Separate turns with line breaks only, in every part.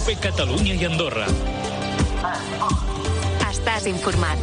COPE Catalunya i Andorra.
Estàs informat.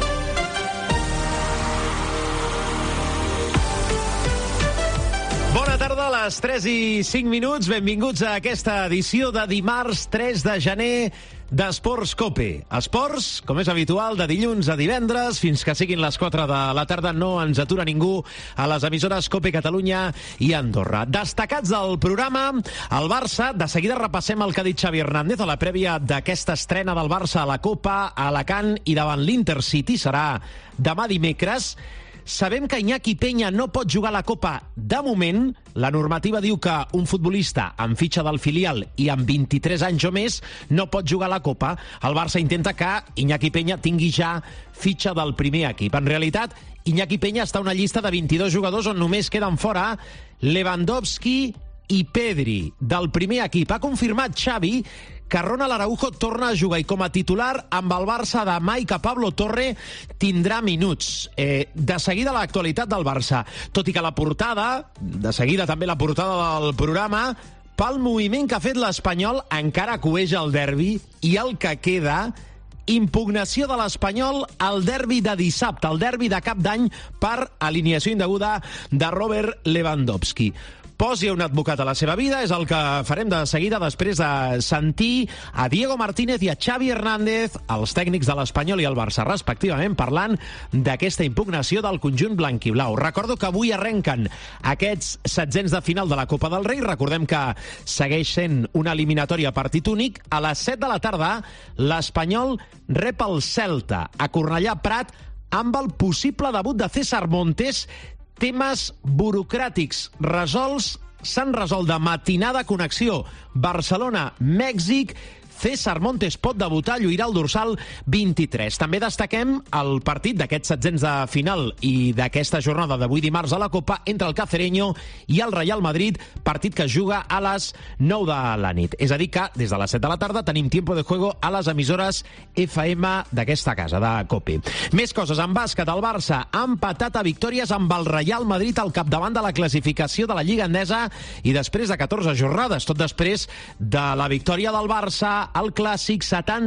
Bona tarda, a les 3:05. Benvinguts a aquesta edició de dimarts 3 de gener d'Esports COPE. Esports, com és habitual, de dilluns a divendres, fins que siguin les 4 de la tarda, no ens atura ningú a les emissores COPE Catalunya i Andorra. Destacats del programa, el Barça. De seguida repassem el que ha dit Xavi Hernández a la prèvia d'aquesta estrena del Barça a la Copa, a Alacant i davant l'Intercity. Serà demà dimecres. Sabem que Iñaki Peña no pot jugar a la Copa de moment. La normativa diu que un futbolista amb fitxa del filial i amb 23 anys o més no pot jugar a la Copa. El Barça intenta que Iñaki Peña tingui ja fitxa del primer equip. En realitat, Iñaki Peña està a una llista de 22 jugadors on només queden fora Lewandowski i Pedri del primer equip. Ha confirmat Xavi que Ronald Araujo torna a jugar i com a titular amb el Barça demà i que Pablo Torre tindrà minuts. De seguida l'actualitat del Barça, tot i que la portada, de seguida també la portada del programa, pel moviment que ha fet l'Espanyol, encara coeix el derbi i el que queda, impugnació de l'Espanyol al derbi de dissabte, el derbi de cap d'any per alineació indeguda de Robert Lewandowski. Posi un advocat a la seva vida, és el que farem de seguida després de sentir a Diego Martínez i a Xavi Hernández, els tècnics de l'Espanyol i el Barça, respectivament, parlant d'aquesta impugnació del conjunt blanquiblau. Recordo que avui arrenquen aquests setzents de final de la Copa del Rei. Recordem que segueix sent una eliminatòria a partit únic. A les 7 de la tarda, l'Espanyol rep el Celta a Cornellà Prat amb el possible debut de César Montes. Temes burocràtics resolts, s'han resolt de matinada. Connexió Barcelona-Mèxic. César Montes pot debutar, lluirà el dorsal 23. També destaquem el partit d'aquests setzents de final i d'aquesta jornada d'avui dimarts a la Copa entre el Cacereño i el Real Madrid, partit que es juga a les 9 de la nit. És a dir que des de les 7 de la tarda tenim tiempo de juego a les emissores FM d'aquesta casa, de COPE. Més coses. En bàsquet, el Barça ha empatat a victòries amb el Real Madrid al capdavant de la classificació de la Lliga Endesa i després de 14 jornades, tot després de la victòria del Barça el clàssic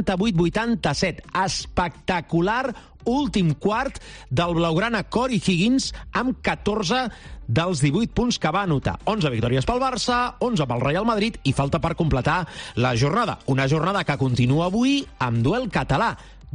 78-87. Espectacular últim quart del blaugrana Corey Higgins amb 14 dels 18 punts que va anotar. 11 victòries pel Barça, 11 pel Real Madrid i falta per completar la jornada. Una jornada que continua avui amb duel català.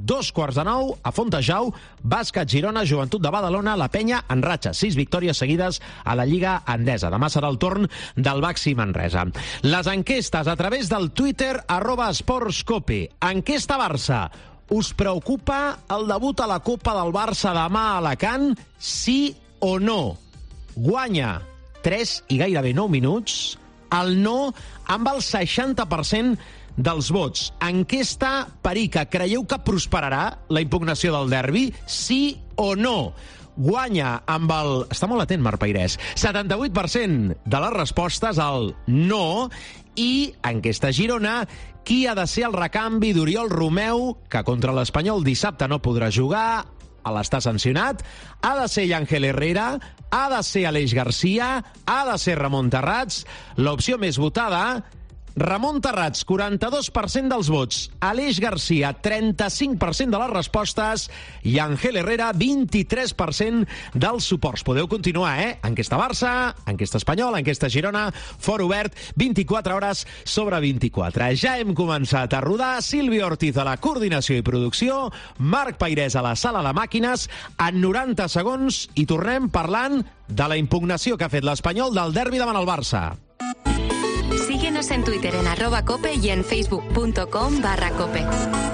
2:15 a Fontejau, Bàsquet Girona, Joventut de Badalona, la Penya en ratxa, 6 victòries seguides a la Lliga Endesa. Demà serà el torn del Baxi Manresa. Les enquestes a través del Twitter @esportscope. Enquesta Barça. Us preocupa el debut a la Copa del Barça demà a Alacant? Sí o no? Guanya 3 i gairebé 9 minuts. El no amb el 60% dels vots. Enquesta Perica. Creieu que prosperarà la impugnació del derbi? Sí o no? Guanya amb el... Està molt atent, Marc Peirès. 78% de les respostes al no. I enquesta Girona. Qui ha de ser el recanvi d'Oriol Romeu, que contra l'Espanyol dissabte no podrà jugar, l'està sancionat? Ha de ser Ángel Herrera? Ha de ser Aleix Garcia? Ha de ser Ramon Terrats? L'opció més votada... Ramon Terrats, 42% dels vots. Aleix Garcia, 35% de les respostes. I Ángel Herrera, 23% dels suports. Podeu continuar, Enquesta Barça, enquesta Espanyol, enquesta Girona, fora obert, 24 hores sobre 24. Ja hem començat a rodar. Sílvia Ortiz a la coordinació i producció, Marc Peirès a la sala de màquines. En 90 segons i tornem parlant de la impugnació que ha fet l'Espanyol del derbi davant el Barça.
Síguenos en Twitter en @cope y en facebook.com/cope.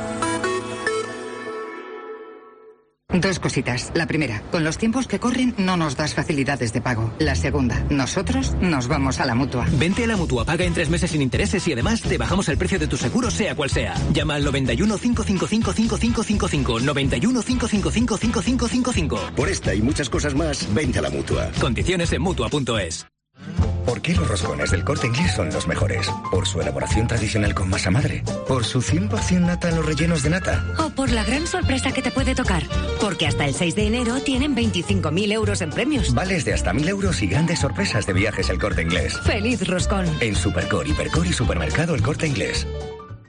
Dos cositas. La primera, con los tiempos que corren no nos das facilidades de pago. La segunda, nosotros nos vamos a la Mutua.
Vente a la Mutua, paga en 3 meses sin intereses y además te bajamos el precio de tu seguro sea cual sea. Llama al 91 555 5555. 91 555 5555.
Por esta y muchas cosas más, vente a la Mutua.
Condiciones en Mutua.es.
¿Por qué los roscones del Corte Inglés son los mejores? ¿Por su elaboración tradicional con masa madre? ¿Por su 100% nata en los rellenos de nata?
¿O por la gran sorpresa que te puede tocar? Porque hasta el 6 de enero tienen 25.000 euros en premios.
Vales de hasta 1.000 euros y grandes sorpresas de viajes El Corte Inglés.
¡Feliz roscón!
En Supercor, Hipercor y Supermercado El Corte Inglés.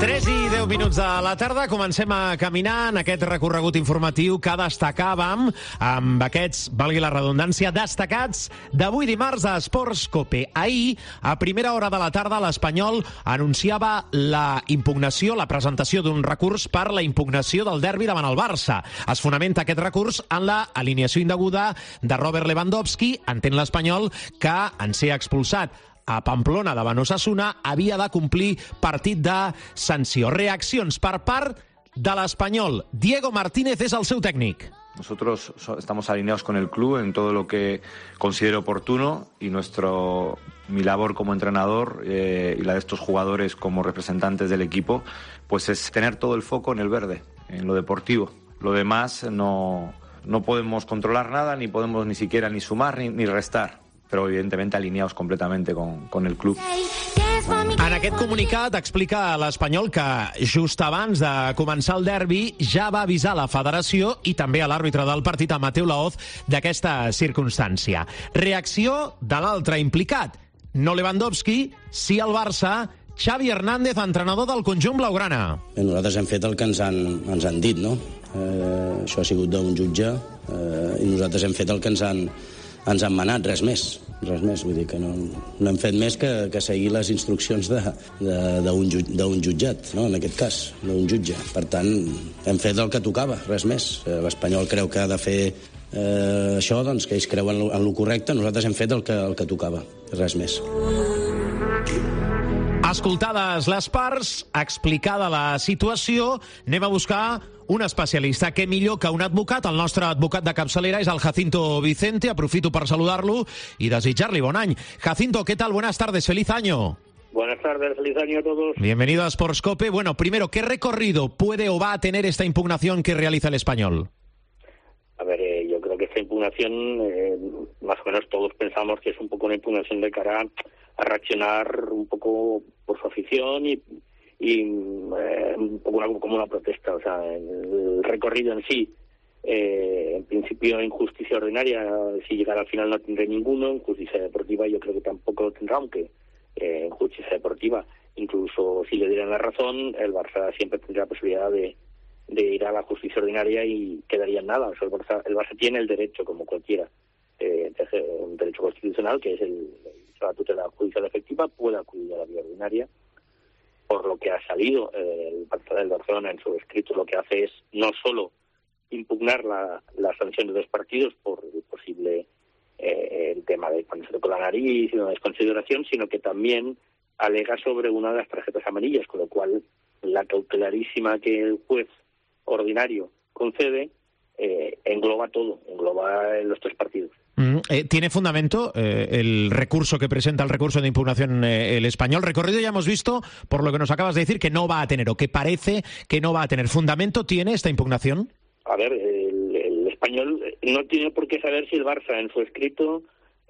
3 i 10 minuts de la tarda. Comencem a caminar en aquest recorregut informatiu que destacàvem amb aquests, valgui la redundància, destacats d'avui dimarts a Esports Cope. Ahir, a primera hora de la tarda, l'Espanyol anunciava la impugnació, la presentació d'un recurs per la impugnació del derbi davant el Barça. Es fonamenta aquest recurs en la alineació indeguda de Robert Lewandowski. Entén l'Espanyol que, en ser expulsat a Pamplona davant Osasuna, havia de complir partit de sanció. Reaccions per part de l'Espanyol. Diego Martínez és el seu tècnic.
Nosotros estamos alineados con el club en todo lo que considero oportuno y mi labor como entrenador y la de estos jugadores como representantes del equipo, pues es tener todo el foco en el verde, en lo deportivo. Lo demás no podemos controlar nada, ni podemos ni siquiera ni sumar ni restar, però evidentment alineados completamente con el club.
En aquest comunicat explica l'Espanyol que just abans de començar el derbi ja va avisar la federació i també a l'àrbitre del partit, a Mateu Laoz, d'aquesta circumstància. Reacció de l'altre implicat. No Lewandowski, sí el Barça, Xavi Hernández, entrenador del conjunt blaugrana.
Nosaltres hem fet el que ens han dit, no? Això ha sigut d'un jutge i nosaltres hem fet el que ens han manat, res més, vull dir que no hem fet més que seguir les instruccions d'un jutjat, no? En aquest cas, d'un jutge. Per tant, hem fet el que tocava, res més. L'Espanyol creu que ha de fer això, doncs que ells creuen en lo correcte, nosaltres hem fet el que tocava, res més.
Escoltades les parts, explicada la situació, anem a buscar un especialista. Què millor que un advocat? El nostre advocat de capçalera és el Jacinto Vicente. Aprofito per saludar-lo y desitjarle bon any. Jacinto, ¿qué tal? Buenas tardes, feliz año.
Buenas tardes, feliz año a todos.
Bienvenido a Sports Cope. Bueno, primero, ¿qué recorrido puede o va a tener esta impugnación que realiza el Español?
A ver, yo creo que esta impugnación, más o menos todos pensamos que es un poco una impugnación de cara a reaccionar un poco por su afición y un poco como una protesta. O sea, el recorrido en sí, en principio injusticia ordinaria, si llegara al final no tendré ninguno. Injusticia deportiva yo creo que tampoco lo tendrá, aunque en justicia deportiva, incluso si le dieran la razón, el Barça siempre tendría la posibilidad de ir a la justicia ordinaria y quedaría en nada. O sea, el Barça tiene el derecho, como cualquiera, un derecho constitucional, que es la tutela judicial efectiva, puede acudir a la vía ordinaria. Por lo que ha salido el Barcelona en su escrito, lo que hace es no solo impugnar la sanción de 2 partidos por el posible el tema de cuando se tocó la nariz y una desconsideración, sino que también alega sobre una de las tarjetas amarillas, con lo cual la cautelarísima que el juez ordinario concede engloba todo, engloba los 3 partidos.
¿Tiene fundamento el recurso que presenta, el recurso de impugnación el Español? Recorrido ya hemos visto, por lo que nos acabas de decir, que no va a tener, o que parece que no va a tener. ¿Fundamento tiene esta impugnación?
A ver, el Español no tiene por qué saber si el Barça en su escrito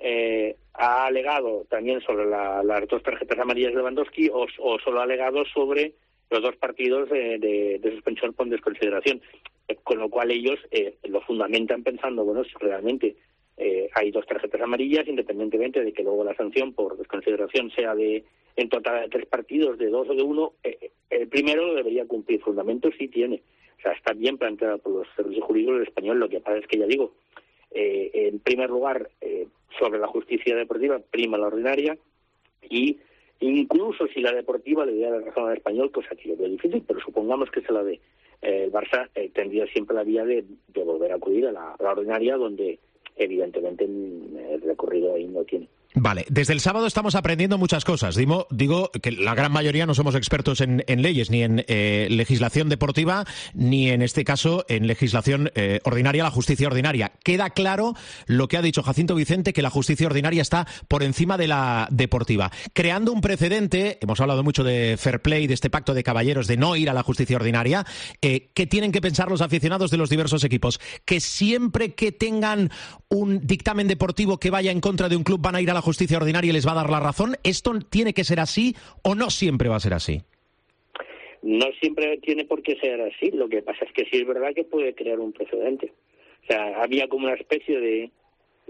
ha alegado también sobre las 2 tarjetas amarillas de Lewandowski o solo ha alegado sobre los 2 partidos de suspensión por desconsideración. Con lo cual ellos lo fundamentan pensando, bueno, si realmente hay 2 tarjetas amarillas, independientemente de que luego la sanción por desconsideración sea en total de 3 partidos, de 2 o de 1, el primero lo debería cumplir. Fundamento sí tiene. O sea, está bien planteado por los servicios jurídicos del Español. Lo que pasa es que, ya digo, en primer lugar, sobre la justicia deportiva prima la ordinaria, y incluso si la deportiva le diera la razón al Español, cosa que yo veo difícil, pero supongamos que se la dé, el Barça tendría siempre la vía de volver a acudir a la ordinaria, donde evidentemente el recorrido ahí no tiene.
Vale, desde el sábado estamos aprendiendo muchas cosas. Digo que la gran mayoría no somos expertos en leyes, ni en legislación deportiva, ni en este caso en legislación ordinaria, la justicia ordinaria. Queda claro lo que ha dicho Jacinto Vicente, que la justicia ordinaria está por encima de la deportiva. Creando un precedente, hemos hablado mucho de fair play, de este pacto de caballeros, de no ir a la justicia ordinaria. ¿Qué tienen que pensar los aficionados de los diversos equipos? Que siempre que tengan un dictamen deportivo que vaya en contra de un club van a ir a la justicia ordinaria y les va a dar la razón. ¿Esto tiene que ser así o no siempre va a ser así?
No siempre tiene por qué ser así. Lo que pasa es que sí es verdad que puede crear un precedente. O sea, había como una especie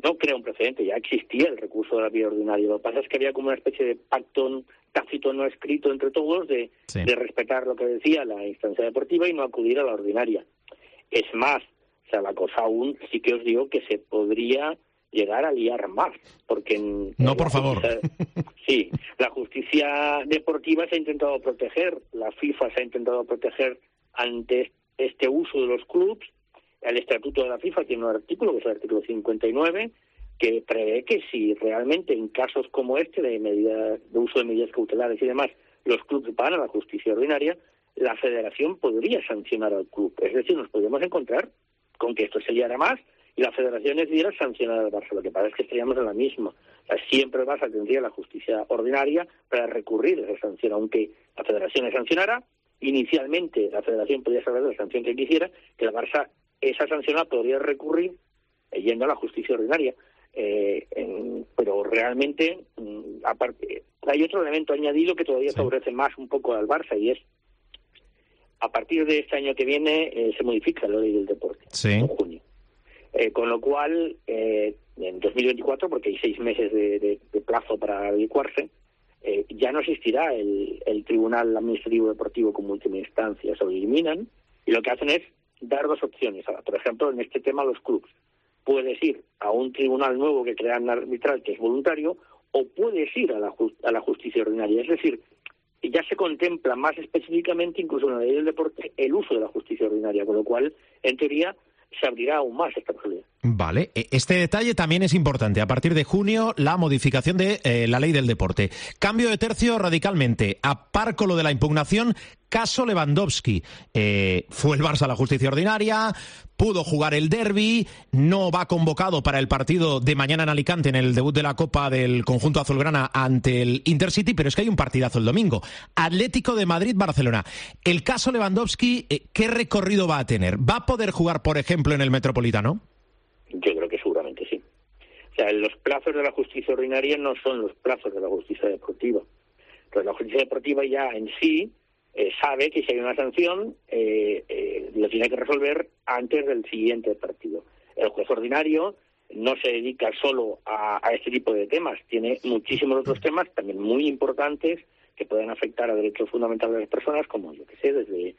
no crea un precedente, ya existía el recurso de la vía ordinaria. Lo que pasa es que había como una especie de pacto tácito no escrito entre todos de respetar lo que decía la instancia deportiva y no acudir a la ordinaria. Es más, o sea, la cosa aún sí que os digo que se podría llegar a liar más, porque
no, por favor.
Sí, la justicia deportiva se ha intentado proteger, la FIFA se ha intentado proteger ante este uso de los clubes. El estatuto de la FIFA tiene un artículo, que es el artículo 59, que prevé que si realmente en casos como este de uso de medidas cautelares y demás, los clubes van a la justicia ordinaria, la federación podría sancionar al club. Es decir, nos podríamos encontrar con que esto se liara más y la federación decidiera sancionar al Barça. Lo que pasa es que estaríamos en la misma. O sea, siempre el Barça tendría la justicia ordinaria para recurrir a esa sanción, aunque la federación le sancionara. Inicialmente la federación podía saber la sanción que quisiera, que el Barça esa sanción la podría recurrir yendo a la justicia ordinaria. Pero realmente, aparte, hay otro elemento añadido que todavía favorece más un poco al Barça, y es, a partir de este año que viene se modifica la ley del deporte en junio. Con lo cual, en 2024, porque hay 6 meses de plazo para adecuarse, ya no existirá el Tribunal Administrativo Deportivo como última instancia, se lo eliminan, y lo que hacen es dar 2 opciones. Por ejemplo, en este tema los clubes. Puedes ir a un tribunal nuevo que crean arbitral, que es voluntario, o puedes ir a la justicia ordinaria. Es decir, ya se contempla más específicamente, incluso en la ley del deporte, el uso de la justicia ordinaria, con lo cual, en teoría, se abrirá aún más esta posibilidad.
Vale, este detalle también es importante. A partir de junio, la modificación de la ley del deporte. Cambio de tercio radicalmente. Aparco lo de la impugnación. Caso Lewandowski. Fue el Barça a la justicia ordinaria, pudo jugar el derbi, no va convocado para el partido de mañana en Alicante, en el debut de la Copa del conjunto azulgrana ante el Intercity, pero es que hay un partidazo el domingo. Atlético de Madrid-Barcelona. El caso Lewandowski, ¿qué recorrido va a tener? ¿Va a poder jugar, por ejemplo, en el Metropolitano?
Yo creo que seguramente sí. O sea, los plazos de la justicia ordinaria no son los plazos de la justicia deportiva. Entonces, la justicia deportiva ya en sí sabe que si hay una sanción, lo tiene que resolver antes del siguiente partido. El juez ordinario no se dedica solo a este tipo de temas, tiene muchísimos otros temas también muy importantes que pueden afectar a derechos fundamentales de las personas, como, yo que sé, desde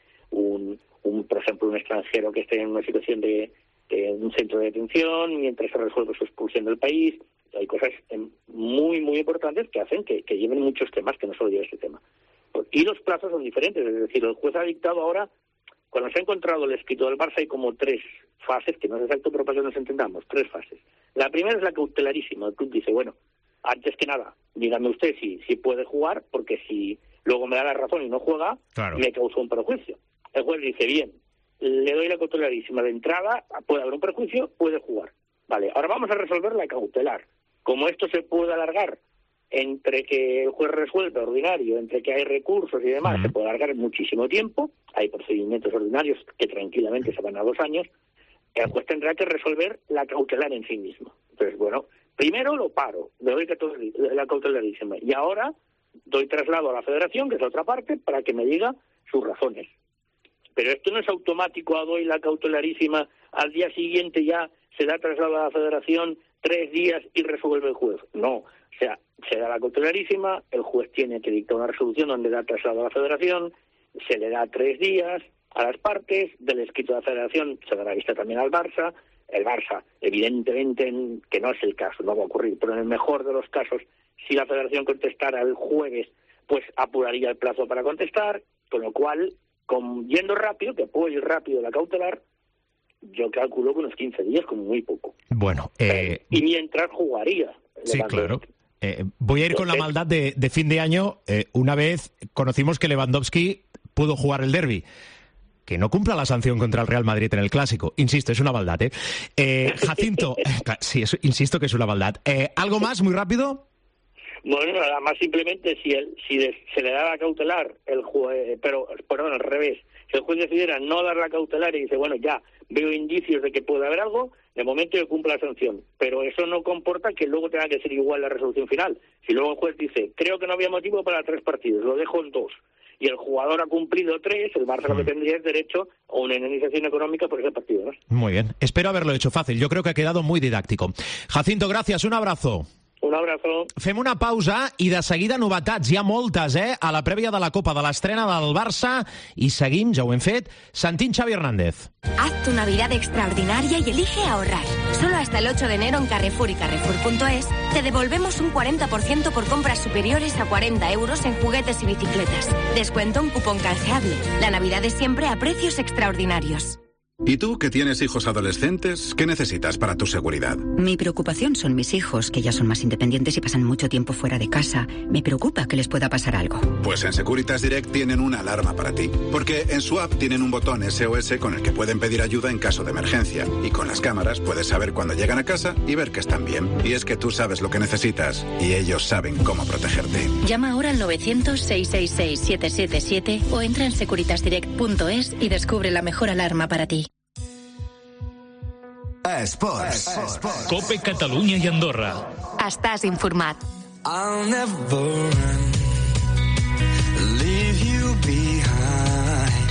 por ejemplo, un extranjero que esté en una situación de un centro de detención mientras se resuelve su expulsión del país. Hay cosas muy, muy importantes que hacen que lleven muchos temas, que no solo lleve este tema. Y los plazos son diferentes, es decir, el juez ha dictado ahora, cuando se ha encontrado el escrito del Barça, hay como 3 fases, que no es exacto, pero para que nos entendamos, 3 fases. La primera es la cautelarísima. El club dice, bueno, antes que nada, dígame usted si puede jugar, porque si luego me da la razón y no juega, claro, me causó un perjuicio. El juez dice, bien, le doy la cautelarísima de entrada, puede haber un perjuicio, puede jugar. Vale, ahora vamos a resolver la cautelar. Como esto se puede alargar entre que el juez resuelve ordinario, entre que hay recursos y demás, se puede alargar muchísimo tiempo, hay procedimientos ordinarios que tranquilamente se van a 2 años, el juez tendrá que resolver la cautelar en sí mismo. Entonces, bueno, primero lo paro, le doy la cautelarísima, y ahora doy traslado a la federación, que es la otra parte, para que me diga sus razones. Pero esto no es automático, doy la cautelarísima, al día siguiente ya se da traslado a la federación, 3 días y resuelve el juez. No, o sea, se da la cautelarísima, el juez tiene que dictar una resolución donde da traslado a la federación, se le da 3 días a las partes, del escrito de la federación se dará vista también al Barça. El Barça, evidentemente, que no es el caso, no va a ocurrir, pero en el mejor de los casos, si la federación contestara el jueves, pues apuraría el plazo para contestar, con lo cual, yendo rápido, que puede ir rápido la cautelar, yo calculo que unos 15 días, como muy poco.
Bueno,
y mientras jugaría.
Sí, claro. Voy a ir con la maldad de fin de año. Una vez conocimos que Lewandowski pudo jugar el derbi. Que no cumpla la sanción contra el Real Madrid en el Clásico. Insisto, es una maldad, Jacinto, sí, insisto que es una maldad. ¿Algo más, muy rápido?
Bueno, nada más, simplemente si se le da la cautelar, al revés. Si el juez decidiera no dar la cautelar y dice, bueno, ya veo indicios de que puede haber algo, de momento yo cumplo la sanción. Pero eso no comporta que luego tenga que ser igual la resolución final. Si luego el juez dice, creo que no había motivo para 3 partidos, lo dejo en 2, y el jugador ha cumplido 3, el Barça lo que tendría es derecho a una indemnización económica por ese partido, ¿no?
Muy bien. Espero haberlo hecho fácil. Yo creo que ha quedado muy didáctico. Jacinto, gracias. Un abrazo.
Un abrazo.
Fem una pausa i de seguida novetats. Hi ha moltes, a la prèvia de la Copa, de l'estrena del Barça. I seguim, ja ho hem fet, sentint Xavi Hernández.
Haz tu Navidad extraordinaria y elige ahorrar. Solo hasta el 8 de enero en Carrefour y Carrefour.es te devolvemos un 40% por compras superiores a 40 euros en juguetes y bicicletas. Descuento un cupón canjeable. La Navidad es siempre a precios extraordinarios.
¿Y tú, que tienes hijos adolescentes, qué necesitas para tu seguridad?
Mi preocupación son mis hijos, que ya son más independientes y pasan mucho tiempo fuera de casa. Me preocupa que les pueda pasar algo.
Pues en Securitas Direct tienen una alarma para ti. Porque en su app tienen un botón SOS con el que pueden pedir ayuda en caso de emergencia. Y con las cámaras puedes saber cuándo llegan a casa y ver que están bien. Y es que tú sabes lo que necesitas y ellos saben cómo protegerte.
Llama ahora al 900-666-777 o entra en securitasdirect.es y descubre la mejor alarma para ti.
Esports.
Cope Catalunya i Andorra.
Estàs informat.
I'll never run, leave you behind.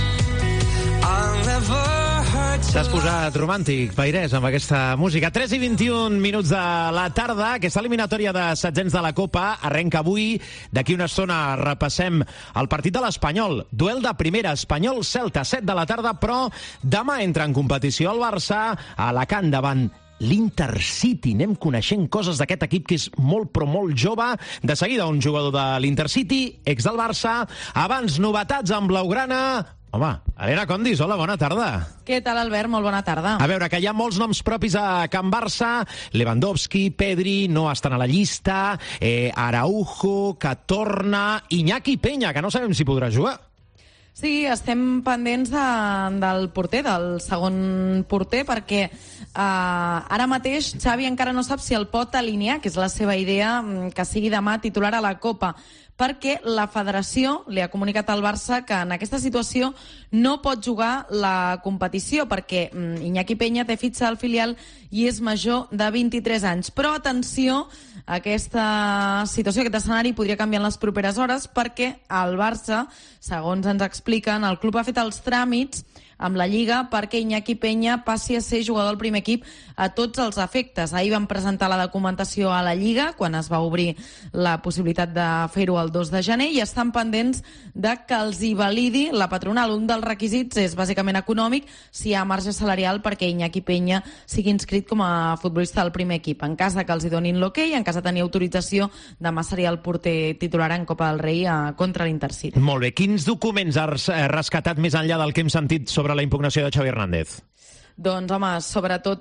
I'll never hurt you.
T'has posat romàntic, Pairès, amb aquesta música. 3 i 21 minuts de la tarda. Aquesta eliminatòria de setzents de la Copa arrenca avui. D'aquí una estona repassem el partit de l'Espanyol. Duel de primera, Espanyol-Celta, 7 de la tarda, però demà entra en competició el Barça a Alacant davant l'Intercity. Anem coneixent coses d'aquest equip que és molt, però molt jove. De seguida, un jugador de l'Intercity, ex del Barça. Abans, novetats amb Blaugrana. Home, Helena Condis, hola, bona tarda.
Què tal, Albert? Molt bona tarda.
A veure, que hi ha molts noms propis a Can Barça. Lewandowski, Pedri, no estan a la llista. Araujo, que torna. Iñaki Peña, que no sabem si podrà jugar.
Sí, estem pendents del porter, del segon porter, perquè ara mateix Xavi encara no sap si el pot alinear, que és la seva idea, que sigui demà titular a la Copa, perquè la federació li ha comunicat al Barça que en aquesta situació no pot jugar la competició, perquè Iñaki Peña té fitxa al filial i és major de 23 anys. Però atenció, aquesta situació, aquest escenari podria canviar en les properes hores, perquè el Barça, segons ens expliquen, el club ha fet els tràmits amb la Lliga perquè Iñaki Peña passi a ser jugador del primer equip a tots els efectes. Ahir van presentar la documentació a la Lliga, quan es va obrir la possibilitat de fer-ho el 2 de gener, i estan pendents de que els hi validi la patronal. Un dels requisits és bàsicament econòmic, si hi ha marge salarial perquè Iñaki Peña sigui inscrit com a futbolista del primer equip. En cas de que els hi donin l'okey, en cas de tenir autorització, demà seria el porter titular en Copa del Rei contra l'Intercity.
Molt bé. Quins documents has rescatat més enllà del que hem sentit sobre la impugnació de Xavi Hernández?
Doncs, home, sobretot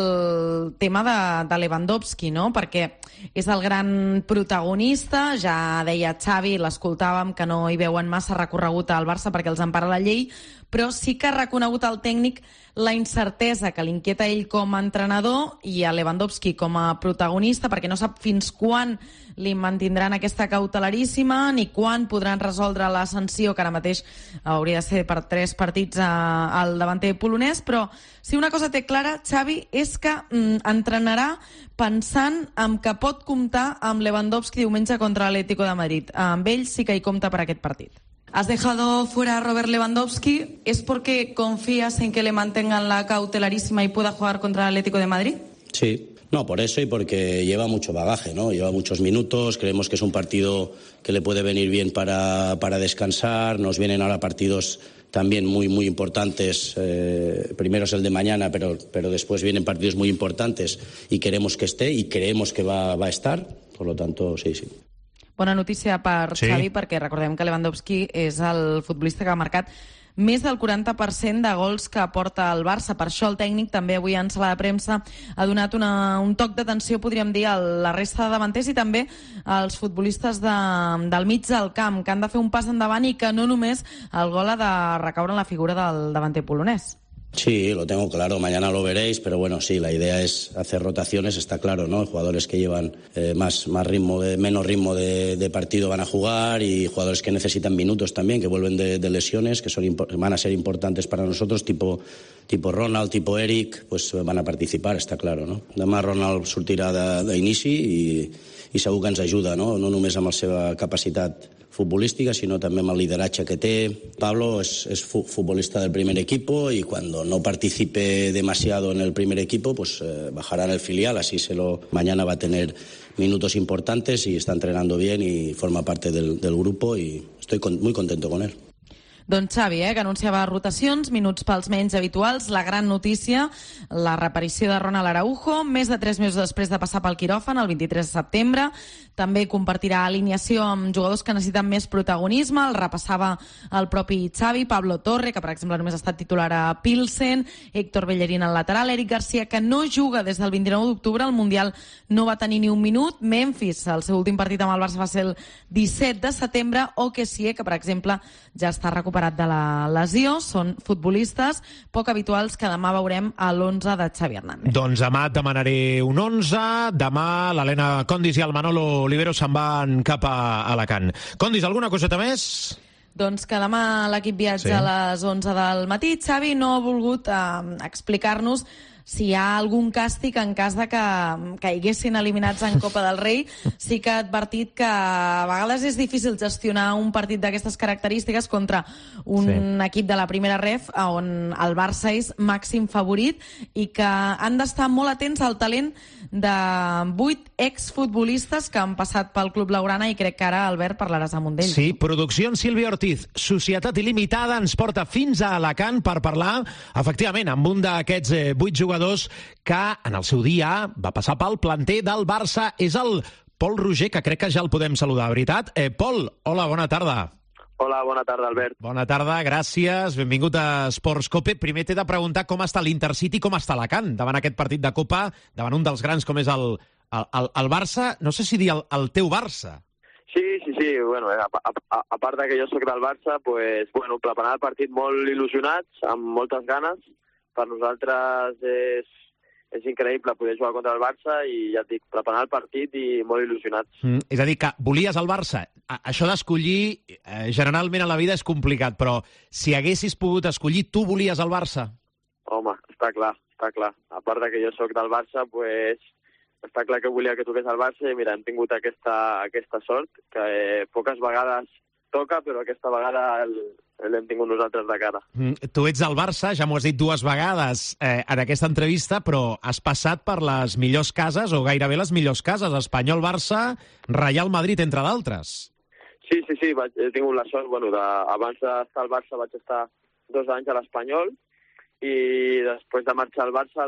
el tema de Lewandowski, no? Perquè és el gran protagonista. Ja deia Xavi, l'escoltàvem, que no hi veuen massa recorregut al Barça perquè els empara la llei, però sí que ha reconegut el tècnic la incertesa que l'inquieta a ell com a entrenador i a Lewandowski com a protagonista, perquè no sap fins quan li mantindran aquesta cautelaríssima ni quan podran resoldre la sanció, que ara mateix hauria de ser per 3 partits al davanter polonès. Però si una cosa té clara, Xavi, és que entrenarà pensant en que pot comptar amb Lewandowski diumenge contra l'Atlético de Madrid. Amb ell sí que hi compta per aquest partit. ¿Has dejado fuera a Robert Lewandowski? ¿Es porque confías en que le mantengan la cautelarísima y pueda jugar contra el Atlético de Madrid?
Sí. No, por eso y porque lleva mucho bagaje, ¿no? Lleva muchos minutos, creemos que es un partido que le puede venir bien para descansar. Nos vienen ahora partidos también muy importantes. Primero es el de mañana, pero después vienen partidos muy importantes y queremos que esté y creemos que va a estar. Por lo tanto, sí.
Bona notícia per Xavi, perquè recordem que Lewandowski és el futbolista que ha marcat més del 40% de gols que aporta el Barça. Per això el tècnic també avui en sala de premsa ha donat un toc d'atenció, podríem dir, a la resta de davanters i també als futbolistes del mig del camp, que han de fer un pas endavant i que no només el gol ha de recaure en la figura del davanter polonès.
Sí, lo tengo claro, mañana lo veréis, pero bueno, sí, la idea es hacer rotaciones, está claro, ¿no? Jugadores que llevan menos ritmo de partido van a jugar y jugadores que necesitan minutos también, que vuelven de lesiones, que van a ser importantes para nosotros, tipo Ronald, tipo Eric, pues van a participar, está claro, no? Demà Ronald sortirà d'inici i segur que ens ajuda, no? No només amb la seva capacitat futbolística, sino també amb el lideratge que té. Pablo es futbolista del primer equipo y cuando no participe demasiado en el primer equipo, pues bajará en el filial, así mañana va a tener minutos importantes y está entrenando bien y forma parte del grupo y estoy muy contento con él.
Doncs Xavi, que anunciava rotacions, minuts pels menys habituals, la gran notícia, la reaparició de Ronald Araujo, més de 3 mesos després de passar pel quiròfan, el 23 de setembre. També compartirà alineació amb jugadors que necessiten més protagonisme, el repassava el propi Xavi, Pablo Torre, que per exemple només ha estat titular a Pilsen, Héctor Bellerín al lateral, Eric Garcia, que no juga des del 29 d'octubre, al Mundial no va tenir ni un minut, Memphis, el seu últim partit amb el Barça va ser el 17 de setembre, o Kessie, que per exemple ja està recuperat de la lesió. Són futbolistes poc habituals que demà veurem a l'11 de Xavi Hernández.
Doncs demà et demanaré un 11. Demà l'Helena Condis i el Manolo Olivero se'n van cap a Alacant. Condis, alguna coseta més?
Doncs que demà l'equip viatja a les 11 del matí. Xavi no ha volgut explicar-nos si hi ha algun càstig en cas de que caiguessin eliminats en Copa del Rei. Sí que ha advertit que a vegades és difícil gestionar un partit d'aquestes característiques contra un equip de la primera ref on el Barça és màxim favorit i que han d'estar molt atents al talent de 8 exfutbolistes que han passat pel Club Blaugrana i crec que ara, Albert, parlaràs amb un d'ells.
Sí, Produccions Sílvia Ortiz, Societat Il·limitada, ens porta fins a Alacant per parlar, efectivament, amb un d'aquests 8 jugadors que en el seu dia va passar pel planter del Barça. És el Pol Roger, que crec que ja el podem saludar, veritat? Pol, hola, bona tarda.
Hola, bona tarda, Albert.
Bona tarda, gràcies. Benvingut a Sports Cope. Primer t'he de preguntar com està l'Intercity, com està Alacant davant aquest partit de Copa, davant un dels grans com és el Barça. No sé si dir el teu Barça.
Sí. Bueno, a part que jo soc del Barça, pues, bueno, preparant el partit molt il·lusionats, amb moltes ganes. Per nosaltres és increïble poder jugar contra el Barça i ja et dic, preparar el partit i molt il·lusionats.
És a dir, que volies el Barça. Això d'escollir, generalment a la vida és complicat, però si haguessis pogut escollir, tu volies el Barça?
Home, està clar. A part que jo sóc del Barça, pues, està clar que volia que toqués el Barça i mira, hem tingut aquesta sort, que poques vegades toca, però aquesta vegada l'hem tingut nosaltres de cara.
Tu ets del Barça, ja m'ho has dit 2 vegades en aquesta entrevista, però has passat per les millors cases, o gairebé les millors cases, Espanyol, Barça, Real Madrid, entre d'altres.
Sí, he tingut la sort, bueno, abans d'estar al Barça vaig estar 2 anys a l'Espanyol, i després de marxar al Barça,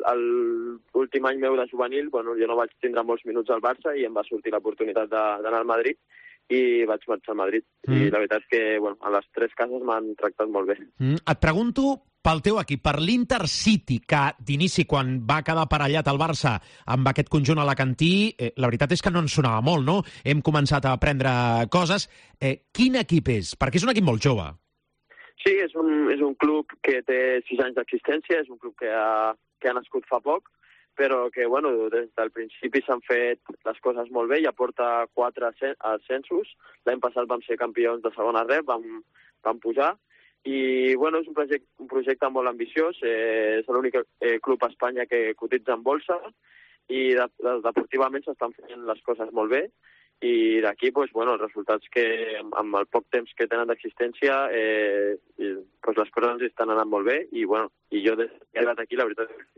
l'últim any meu de juvenil, bueno, jo no vaig tindre molts minuts al Barça i em va sortir l'oportunitat d'anar al Madrid, i vaig marxar a Madrid. I la veritat és que, bueno, a les 3 cases m'han tractat molt bé.
Et pregunto pel teu equip, per l'Intercity, que d'inici, quan va quedar aparellat el Barça amb aquest conjunt alacantí, la veritat és que no ens sonava molt, no? Hem començat a aprendre coses. Quin equip és? Perquè és un equip molt jove.
Sí, és un club que té 6 anys d'existència, és un club que ha nascut fa poc, però que, bueno, des del principi s'han fet les coses molt bé, ja porta 4 ascensos. L'any passat vam ser campions de segona ref, vam pujar, i, bueno, és un projecte molt ambiciós, és l'únic club a Espanya que cotitza en bolsa, i deportivament s'estan fent les coses molt bé, i d'aquí, pues, bueno, els resultats que amb el poc temps que tenen d'existència, pues, les coses ens estan anant molt bé, i, bueno, i jo des que he anat aquí, la veritat és que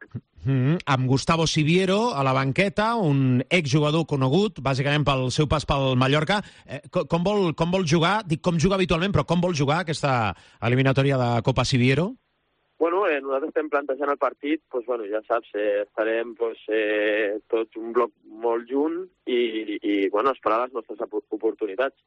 amb Gustavo Siviero a la banqueta, un exjugador conegut, bàsicament pel seu pas pel Mallorca. Com vol jugar? Dic com juga habitualment, però com vol jugar aquesta eliminatòria de Copa Siviero?
Bueno, nosaltres estem plantejant el partit, pues, bueno, ja saps, estarem tots un bloc molt junt i bueno, esperar les nostres oportunitats.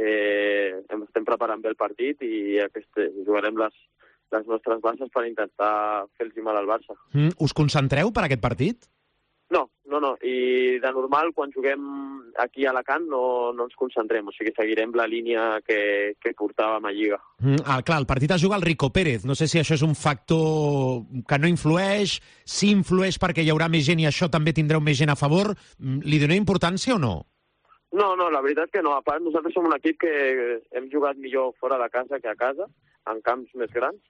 Estem preparant bé el partit i jugarem les nostres bases per intentar fer-los mal al Barça.
Us concentreu per aquest partit?
No. I de normal, quan juguem aquí a Alacant, no ens concentrem. O sigui, seguirem la línia que portàvem a Lliga.
Clar, el partit es juga al Rico Pérez. No sé si això és un factor que no influeix, si influeix perquè hi haurà més gent i això també tindreu més gent a favor. Li doneu importància o no?
No, la veritat que no. A part, nosaltres som un equip que hem jugat millor fora de casa que a casa, en camps més grans,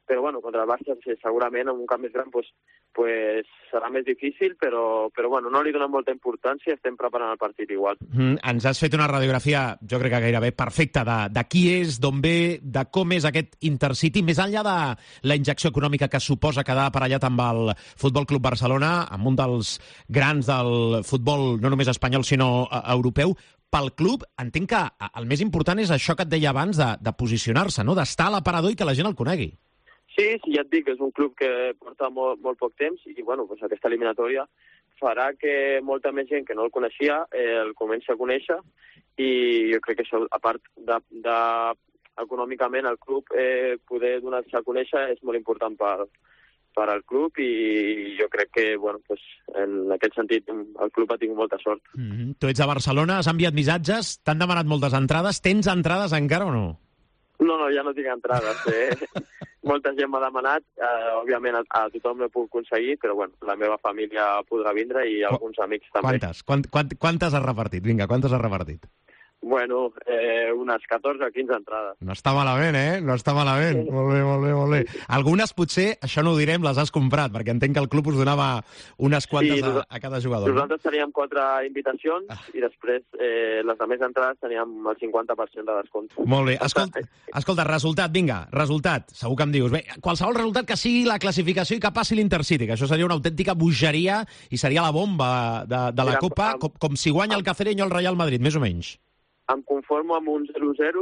bueno, contra el Barça segurament en un camp més gran pues serà més difícil, però bueno, no li donem molta importància, estem preparant el partit igual.
Ens has fet una radiografia, jo crec que gairebé perfecta, de qui és, d'on ve, de com és aquest Intercity, més enllà de la injecció econòmica que suposa quedar aparellat amb el Futbol Club Barcelona, amb un dels grans del futbol, no només espanyol, sinó europeu. Pel club, entenc que el més important és això que et deia abans, de posicionar-se, no? D'estar a l'aparador i que la gent el conegui.
Sí, ja et dic, és un club que porta molt poc temps i bueno, pues aquesta eliminatòria farà que molta més gent que no el coneixia el comenci a conèixer i jo crec que això, a part de econòmicament el club poder donar-se a conèixer és molt important per al club i jo crec que, bueno, pues, en aquest sentit el club ha tingut molta sort.
Tu ets a Barcelona, has enviat missatges, t'han demanat moltes entrades, tens entrades encara o no?
No, ja no tinc entrades. Molta gent m'ha demanat, òbviament a tothom no he pogut aconseguir, però bueno, la meva família podrà vindre i alguns amics també.
Quantes has repartit? Vinga, quantes has repartit?
Bueno, unes 14 o 15 entrades.
No està malament, No està malament. Molt bé. Algunes potser, això no ho direm, les has comprat, perquè entenc que el club us donava unes quantes a cada jugador.
Nosaltres teníem 4 invitacions i després les altres entrades teníem el 50% de descompte.
Molt bé. Escolta, resultat. Segur que em dius. Bé, qualsevol resultat que sigui la classificació i que passi l'Intercity, que això seria una autèntica bogeria i seria la bomba de la Copa, com si guanya el Cacereño o el Real Madrid, més o menys.
Em conformo amb un 0-0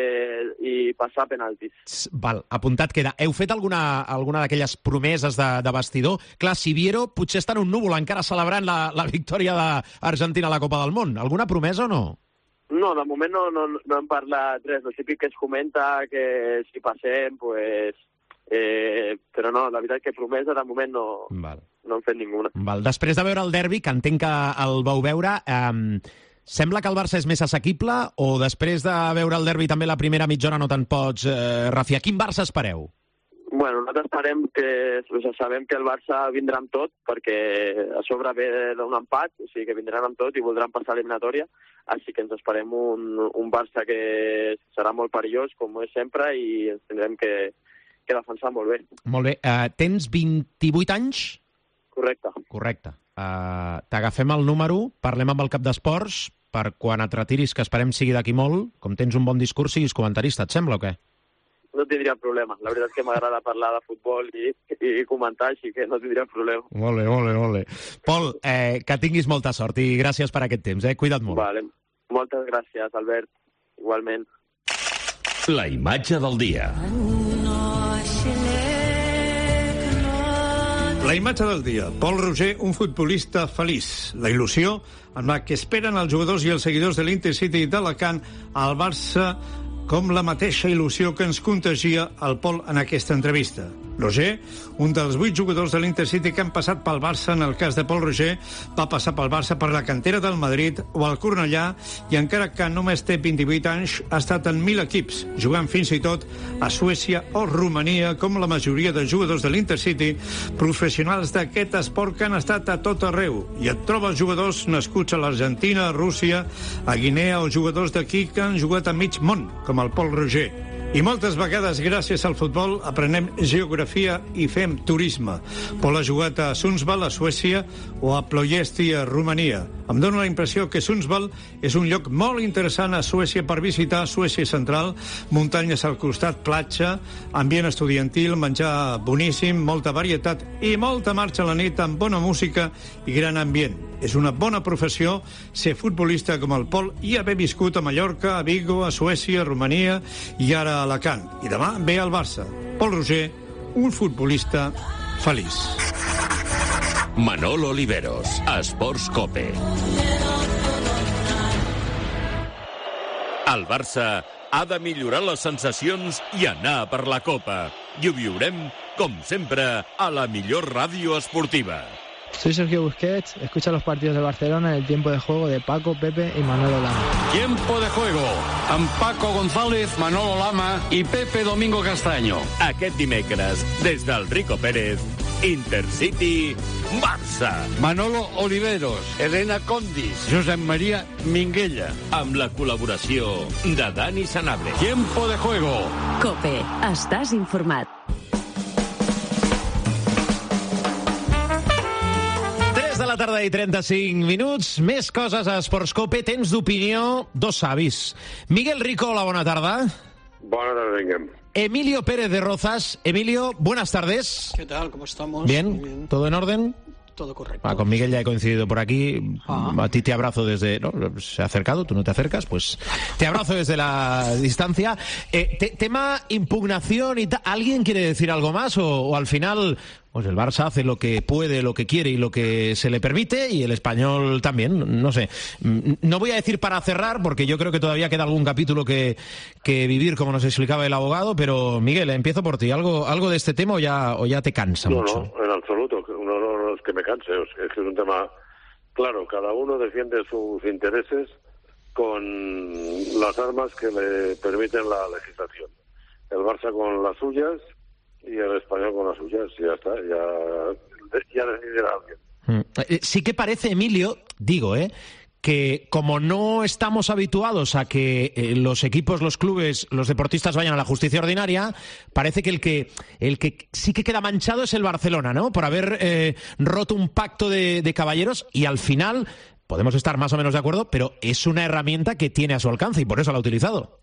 i passar penaltis.
Val, apuntat queda. Heu fet alguna d'aquelles promeses de vestidor? Clar, Siviero potser està en un núvol encara celebrant la victòria d'Argentina a la Copa del Món. Alguna promesa o no?
No, de moment no hem parlat res. El típic que es comenta que si passem, pues... però no, la veritat que promesa de moment no hem fet ninguna.
Val. Després de veure el derbi, que entenc que el vau veure... Sembla que el Barça és més assequible o després de veure el derbi també la primera mitja hora no te'n pots refiar? Quin Barça espereu?
Bueno, nosaltres sabem que el Barça vindrà amb tot perquè a sobre ve d'un empat, o sigui que vindran amb tot i voldran passar l'eliminatòria, així que ens esperem un Barça que serà molt perillós, com és sempre, i ens tindrem que defensar molt bé.
Molt bé. Tens 28 anys?
Correcte.
T'agafem el número, parlem amb el cap d'esports, per quan et retiris, que esperem sigui d'aquí molt, com tens un bon discurs, siguis comentarista, et sembla o què?
No tindria problema. La veritat és que m'agrada parlar de futbol i comentar, així que no tindria problema.
Molt bé. Pol, que tinguis molta sort i gràcies per aquest temps, Cuida't molt.
Vale. Moltes gràcies, Albert. Igualment.
La imatge del dia.
La imatge del dia. Pol Roger, un futbolista feliç. La il·lusió amb la que esperen els jugadors i els seguidors de l'Intercity d'Alacant al Barça, com la mateixa il·lusió que ens contagia el Pol en aquesta entrevista. Roger, un dels 8 jugadors de l'Intercity que han passat pel Barça, en el cas de Pol Roger, va passar pel Barça per la cantera del Madrid o al Cornellà i encara que només té 28 anys ha estat en 1.000 equips, jugant fins i tot a Suècia o Romania, com la majoria de jugadors de l'Intercity, professionals d'aquest esport que han estat a tot arreu. I et trobes jugadors nascuts a l'Argentina, a Rússia, a Guinea o jugadors d'aquí que han jugat a mig món, com el Pol Roger. I moltes vegades, gràcies al futbol, aprenem geografia i fem turisme. Pol ha jugat a Sundsvall, a Suècia, o a Ploiesti, a Romania. Em dóna la impressió que Sundsvall és un lloc molt interessant a Suècia per visitar, Suècia central, muntanyes al costat, platja, ambient estudiantil, menjar boníssim, molta varietat i molta marxa a la nit amb bona música i gran ambient. És una bona professió ser futbolista com el Pol i haver viscut a Mallorca, a Vigo, a Suècia, a Romania i ara a Alacant. I demà ve al Barça. Pol Roger, un futbolista feliç.
Manolo Oliveros, Esports Cope. El Barça ha de millorar les sensacions i anar per la Copa. I ho viurem, com sempre, a la millor ràdio esportiva.
Soy Sergio Busquets, escucha los partidos de Barcelona en el tiempo de juego de Paco, Pepe y Manolo Lama.
Tiempo de juego amb Paco González, Manolo Lama i Pepe Domingo Castaño.
Aquest dimecres, des del Rico Pérez, Intercity Barça.
Manolo Oliveros, Elena Condis, Josep María Minguella.
Amb la col·laboració de Dani Sanabria.
Tiempo de juego.
COPE. Estàs informat.
tarda i 35 minuts. Més coses a Esports Cope. Tens d'opinió dos savis. Miguel Ricola, bona tarda.
Buenas tardes, Guillem.
Emilio Pérez de Rozas. Emilio, buenas tardes.
¿Qué tal? ¿Cómo estamos?
Bien.
Muy bien.
¿Todo en orden?
Todo correcto.
Con Miguel ya he coincidido por aquí. A ti te abrazo desde... ¿no? Se ha acercado, tú no te acercas, pues te abrazo desde la distancia. Tema impugnación y tal. ¿Alguien quiere decir algo más o al final pues el Barça hace lo que puede, lo que quiere y lo que se le permite y el Español también? No sé. No voy a decir para cerrar porque yo creo que todavía queda algún capítulo que vivir, como nos explicaba el abogado, pero Miguel, empiezo por ti. ¿Algo de este tema o ya te cansa mucho?
No, en absoluto. No es que me canse, es que es un tema claro, cada uno defiende sus intereses con las armas que le permiten la legislación. El Barça con las suyas y el Español con las suyas, y ya está, ya decidirá alguien.
Sí que parece, Emilio, que como no estamos habituados a que los equipos, los clubes, los deportistas vayan a la justicia ordinaria, parece que el que sí que queda manchado es el Barcelona, ¿no? Por haber roto un pacto de caballeros y al final podemos estar más o menos de acuerdo, pero es una herramienta que tiene a su alcance y por eso la ha utilizado.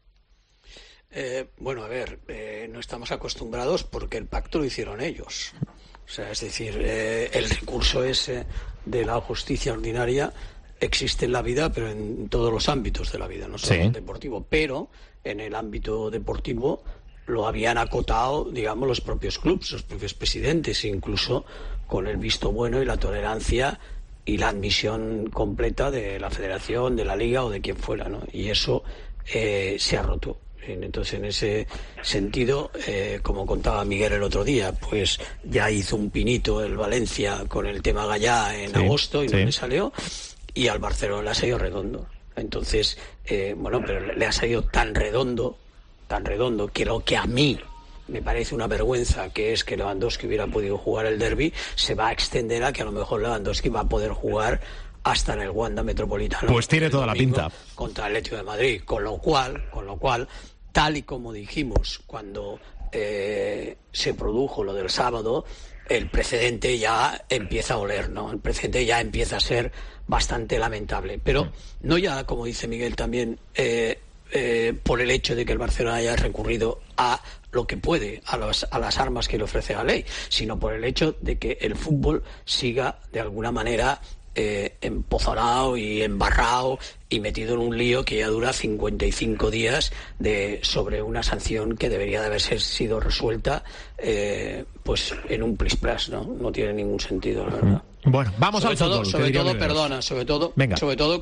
No estamos acostumbrados porque el pacto lo hicieron ellos. O sea, es decir, el recurso ese de la justicia ordinaria existe en la vida, pero en todos los ámbitos de la vida, no solo en el deportivo. Pero en el ámbito deportivo lo habían acotado, digamos, los propios clubes, los propios presidentes, incluso con el visto bueno y la tolerancia y la admisión completa de la federación, de la liga o de quien fuera, ¿no? Y eso se ha roto. Entonces, en ese sentido, como contaba Miguel el otro día, pues ya hizo un pinito el Valencia con el tema Gallá en agosto y no le salió, y al Barcelona le ha salido redondo. Entonces, pero le ha salido tan redondo, que lo que a mí me parece una vergüenza, que es que Lewandowski hubiera podido jugar el derbi, se va a extender a que a lo mejor Lewandowski va a poder jugar hasta en el Wanda Metropolitano.
Pues tiene toda la pinta.
Contra el Atlético de Madrid, con lo cual, tal y como dijimos cuando se produjo lo del sábado, el precedente ya empieza a oler, ¿no? El precedente ya empieza a ser bastante lamentable. Pero no ya, como dice Miguel también, por el hecho de que el Barcelona haya recurrido a lo que puede, a las armas que le ofrece la ley, sino por el hecho de que el fútbol siga de alguna manera empozonado y embarrado y metido en un lío que ya dura 55 días sobre una sanción que debería de haberse sido resuelta pues en un plis-plas, ¿no? No tiene ningún sentido, la verdad.
Bueno, vamos al fútbol.
Sobre todo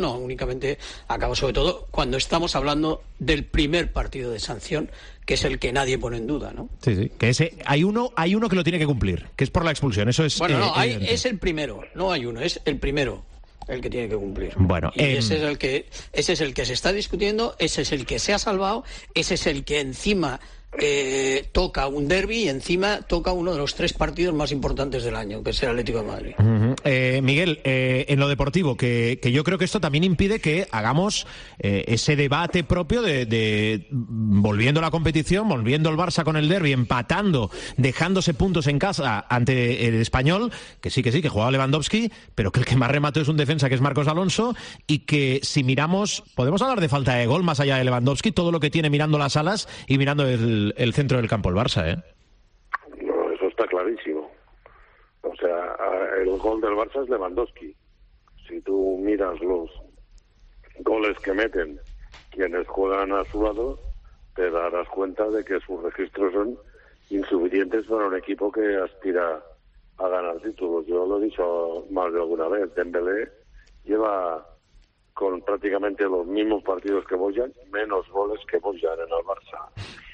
cuando estamos hablando del primer partido de sanción, que es el que nadie pone en duda, ¿no?
Sí, que hay uno que lo tiene que cumplir, que es por la expulsión, eso es...
es el primero, no hay uno, es el primero el que tiene que cumplir.
Bueno,
y ese es el que se está discutiendo, ese es el que se ha salvado, ese es el que encima toca un derbi y encima toca uno de los 3 partidos más importantes del año, que es el Atlético de Madrid.
Miguel, en lo deportivo, que yo creo que esto también impide que hagamos ese debate propio de volviendo a la competición, volviendo el Barça con el derbi, empatando, dejándose puntos en casa ante el Español, que jugaba Lewandowski, pero que el que más remató es un defensa que es Marcos Alonso, y que si miramos, podemos hablar de falta de gol más allá de Lewandowski, todo lo que tiene mirando las alas y mirando el centro del campo el Barça,
No, eso está clarísimo. O sea, el gol del Barça es Lewandowski. Si tú miras los goles que meten quienes juegan a su lado, te darás cuenta de que sus registros son insuficientes para un equipo que aspira a ganar títulos. Yo lo he dicho más de alguna vez. Dembélé lleva con prácticamente los mismos partidos que Bojan, menos goles que Bojan en el Barça.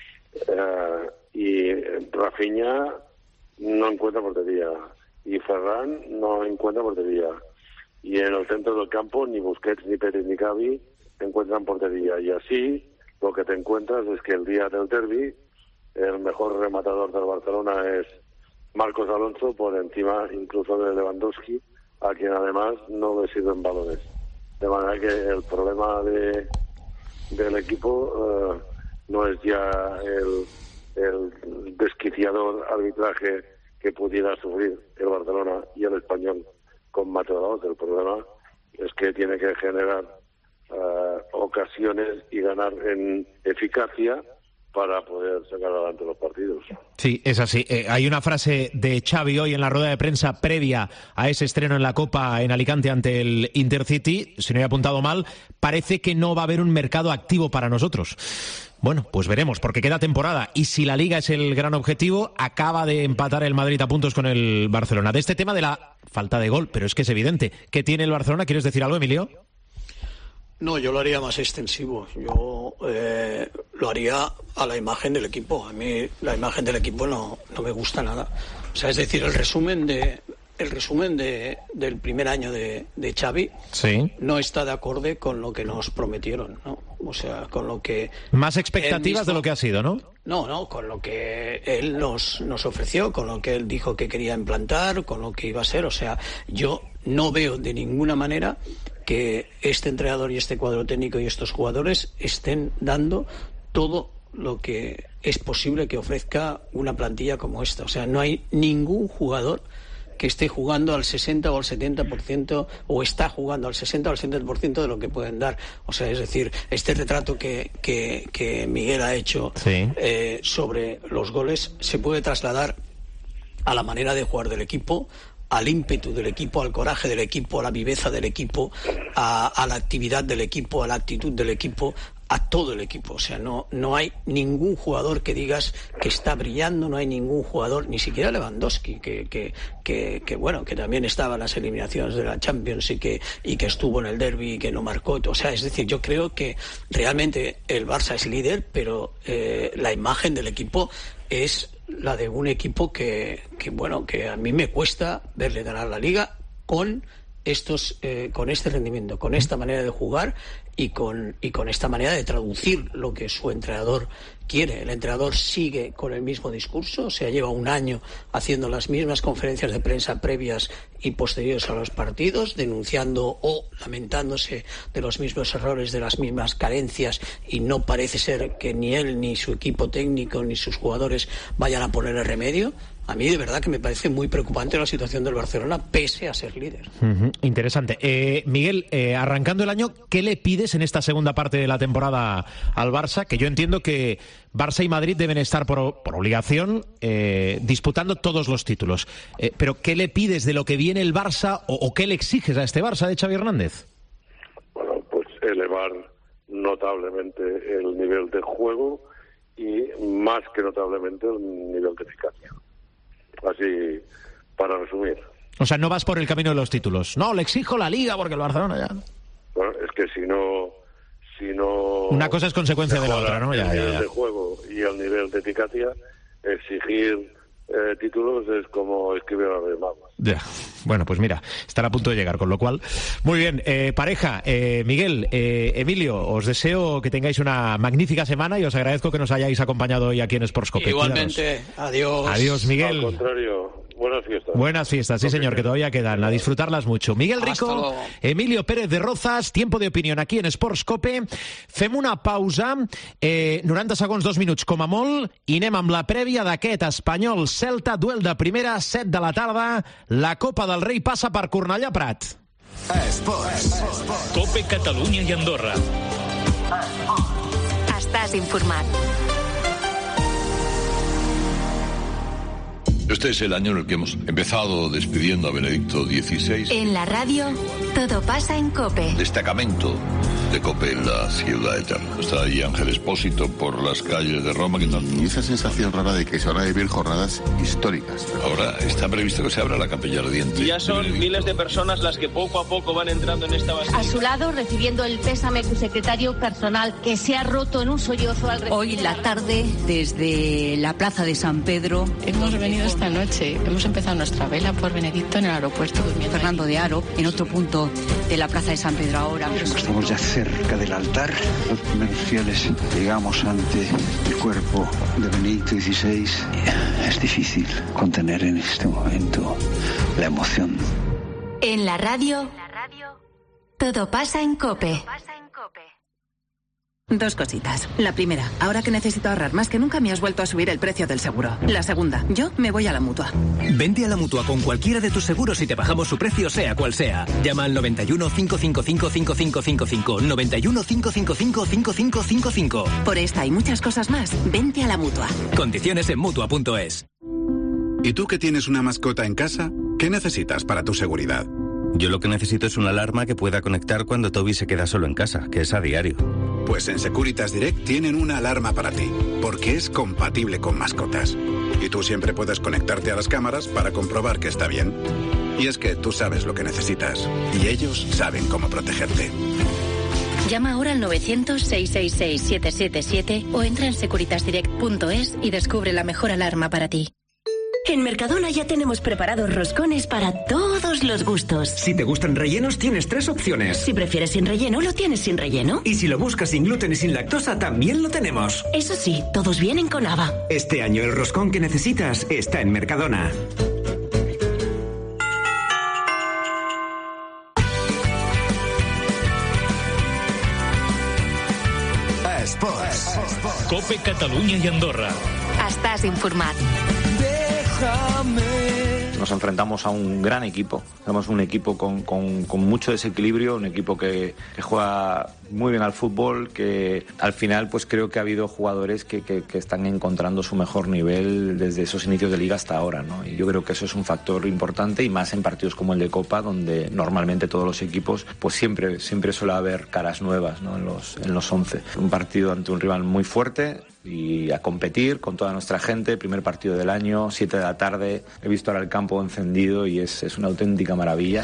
Y Rafinha no encuentra portería y Ferran no encuentra portería, y en el centro del campo ni Busquets, ni Pérez, ni Gavi encuentran portería, y así lo que te encuentras es que el día del derbi el mejor rematador del Barcelona es Marcos Alonso, por encima incluso de Lewandowski, a quien además no le sirven balones, de manera que el problema del equipo no es ya el desquiciador arbitraje que pudiera sufrir el Barcelona y el Español con Matamoros. El problema es que tiene que generar ocasiones y ganar en eficacia para poder sacar adelante los partidos.
Sí, es así. Hay una frase de Xavi hoy en la rueda de prensa previa a ese estreno en la Copa en Alicante ante el Intercity. Si no he apuntado mal, parece que no va a haber un mercado activo para nosotros. Bueno, pues veremos, porque queda temporada. Y si la Liga es el gran objetivo, acaba de empatar el Madrid a puntos con el Barcelona. De este tema de la falta de gol, pero es que es evidente. ¿Qué tiene el Barcelona? ¿Quieres decir algo, Emilio?
No, yo lo haría más extensivo. Yo lo haría a la imagen del equipo. A mí la imagen del equipo no me gusta nada. O sea, es decir, el resumen del primer año de Xavi
sí.
No está de acorde con lo que nos prometieron, ¿no? O sea, con lo que...
Más expectativas de lo que ha sido, ¿no?
No, con lo que él nos ofreció, con lo que él dijo que quería implantar, con lo que iba a ser. O sea, yo no veo de ninguna manera que este entrenador y este cuadro técnico y estos jugadores estén dando todo lo que es posible que ofrezca una plantilla como esta. O sea, no hay ningún jugador que esté jugando al 60 o al 70%, o está jugando al 60 o al 70% de lo que pueden dar. O sea, es decir, este retrato que Miguel ha hecho
sí.
Sobre los goles se puede trasladar a la manera de jugar del equipo, al ímpetu del equipo, al coraje del equipo, a la viveza del equipo, a la actividad del equipo, a la actitud del equipo, a todo el equipo. O sea, no hay ningún jugador que digas que está brillando, no hay ningún jugador, ni siquiera Lewandowski, que bueno, que también estaba en las eliminaciones de la Champions y que estuvo en el derbi y que no marcó. O sea, es decir, yo creo que realmente el Barça es líder, pero la imagen del equipo es la de un equipo que a mí me cuesta verle ganar la Liga con este rendimiento, con esta manera de jugar y con esta manera de traducir lo que su entrenador quiere. El entrenador sigue con el mismo discurso, o sea, lleva un año haciendo las mismas conferencias de prensa previas y posteriores a los partidos, denunciando o lamentándose de los mismos errores, de las mismas carencias, y no parece ser que ni él, ni su equipo técnico, ni sus jugadores vayan a poner el remedio. A mí de verdad que me parece muy preocupante la situación del Barcelona, pese a ser líder.
Interesante. Miguel, arrancando el año, ¿qué le pides en esta segunda parte de la temporada al Barça? Que yo entiendo que Barça y Madrid deben estar por obligación disputando todos los títulos. Pero ¿qué le pides de lo que viene el Barça o qué le exiges a este Barça de Xavi Hernández?
Bueno, pues elevar notablemente el nivel de juego y más que notablemente el nivel de eficacia. Así, para resumir.
O sea, no vas por el camino de los títulos. No, le exijo la Liga porque el Barcelona ya...
Bueno, es que si no...
Una cosa es consecuencia de la otra, ¿no?
El nivel de juego y el nivel de eficacia, exigir títulos es como escribir a los magos.
Ya. Bueno, pues mira, estará a punto de llegar, con lo cual... Muy bien, pareja, Miguel, Emilio, os deseo que tengáis una magnífica semana y os agradezco que nos hayáis acompañado hoy aquí en Sports Cope.
Igualmente, adiós.
Adiós, Miguel.
Al contrario, buenas fiestas.
Buenas fiestas, sí señor, que todavía quedan, a disfrutarlas mucho. Miguel Rico, Emilio Pérez de Rozas, tiempo de opinión aquí en Sports Cope. Fem una pausa, 90 segons, 2 minuts com a molt, i anem amb la prèvia d'aquest Espanyol-Celta, duel de primera, 7 de la tarda. La Copa del Rei passa per Cornellà Prat.
Cope Catalunya i Andorra.
Estàs informat.
Este es el año en el que hemos empezado despidiendo a Benedicto XVI.
En la radio, todo pasa en COPE.
Destacamento de COPE en la ciudad eterna. Está ahí Ángel Expósito por las calles de Roma.
Y esa sensación rara de que se van a vivir jornadas históricas.
Ahora está previsto que se abra la capilla ardiente.
Ya son miles de personas las que poco a poco van entrando en esta basílica.
A su lado, recibiendo el pésame su secretario personal, que se ha roto en un sollozo al...
Hoy la tarde, desde la Plaza de San Pedro...
Hemos venido esta noche, hemos empezado nuestra vela por Benedicto en el aeropuerto.
Fernando de Haro, en otro punto de la Plaza de San Pedro ahora.
Estamos ya cerca del altar. Los primeros fieles llegamos ante el cuerpo de Benedicto XVI. Es difícil contener en este momento la emoción.
En la radio, todo pasa en COPE.
Dos cositas. La primera, ahora que necesito ahorrar más que nunca me has vuelto a subir el precio del seguro. La segunda, yo me voy a la Mutua.
Vente a la Mutua con cualquiera de tus seguros y te bajamos su precio sea cual sea. Llama al 91 555 5555. 91 555 5555.
Por esta y muchas cosas más, vente a la Mutua.
Condiciones en Mutua.es.
¿Y tú que tienes una mascota en casa? ¿Qué necesitas para tu seguridad?
Yo lo que necesito es una alarma que pueda conectar cuando Toby se queda solo en casa, que es a diario.
Pues en Securitas Direct tienen una alarma para ti, porque es compatible con mascotas. Y tú siempre puedes conectarte a las cámaras para comprobar que está bien. Y es que tú sabes lo que necesitas, y ellos saben cómo protegerte.
Llama ahora al 900-666-777 o entra en securitasdirect.es y descubre la mejor alarma para ti.
En Mercadona ya tenemos preparados roscones para todos los gustos.
Si te gustan rellenos, tienes 3 opciones.
Si prefieres sin relleno, lo tienes sin relleno.
Y si lo buscas sin gluten y sin lactosa, también lo tenemos.
Eso sí, todos vienen con haba.
Este año el roscón que necesitas está en Mercadona.
Esports. Cope Catalunya y Andorra.
Estás informat.
Nos enfrentamos a un gran equipo. Tenemos un equipo con mucho desequilibrio, un equipo que juega muy bien al fútbol, que al final pues creo que ha habido jugadores que están encontrando su mejor nivel desde esos inicios de liga hasta ahora, ¿no? Y yo creo que eso es un factor importante, y más en partidos como el de Copa, donde normalmente todos los equipos pues siempre suele haber caras nuevas, ¿no? en los 11. Un partido ante un rival muy fuerte y a competir con toda nuestra gente. Primer partido del año, 7 de la tarde. He visto ahora el campo encendido y es una auténtica maravilla.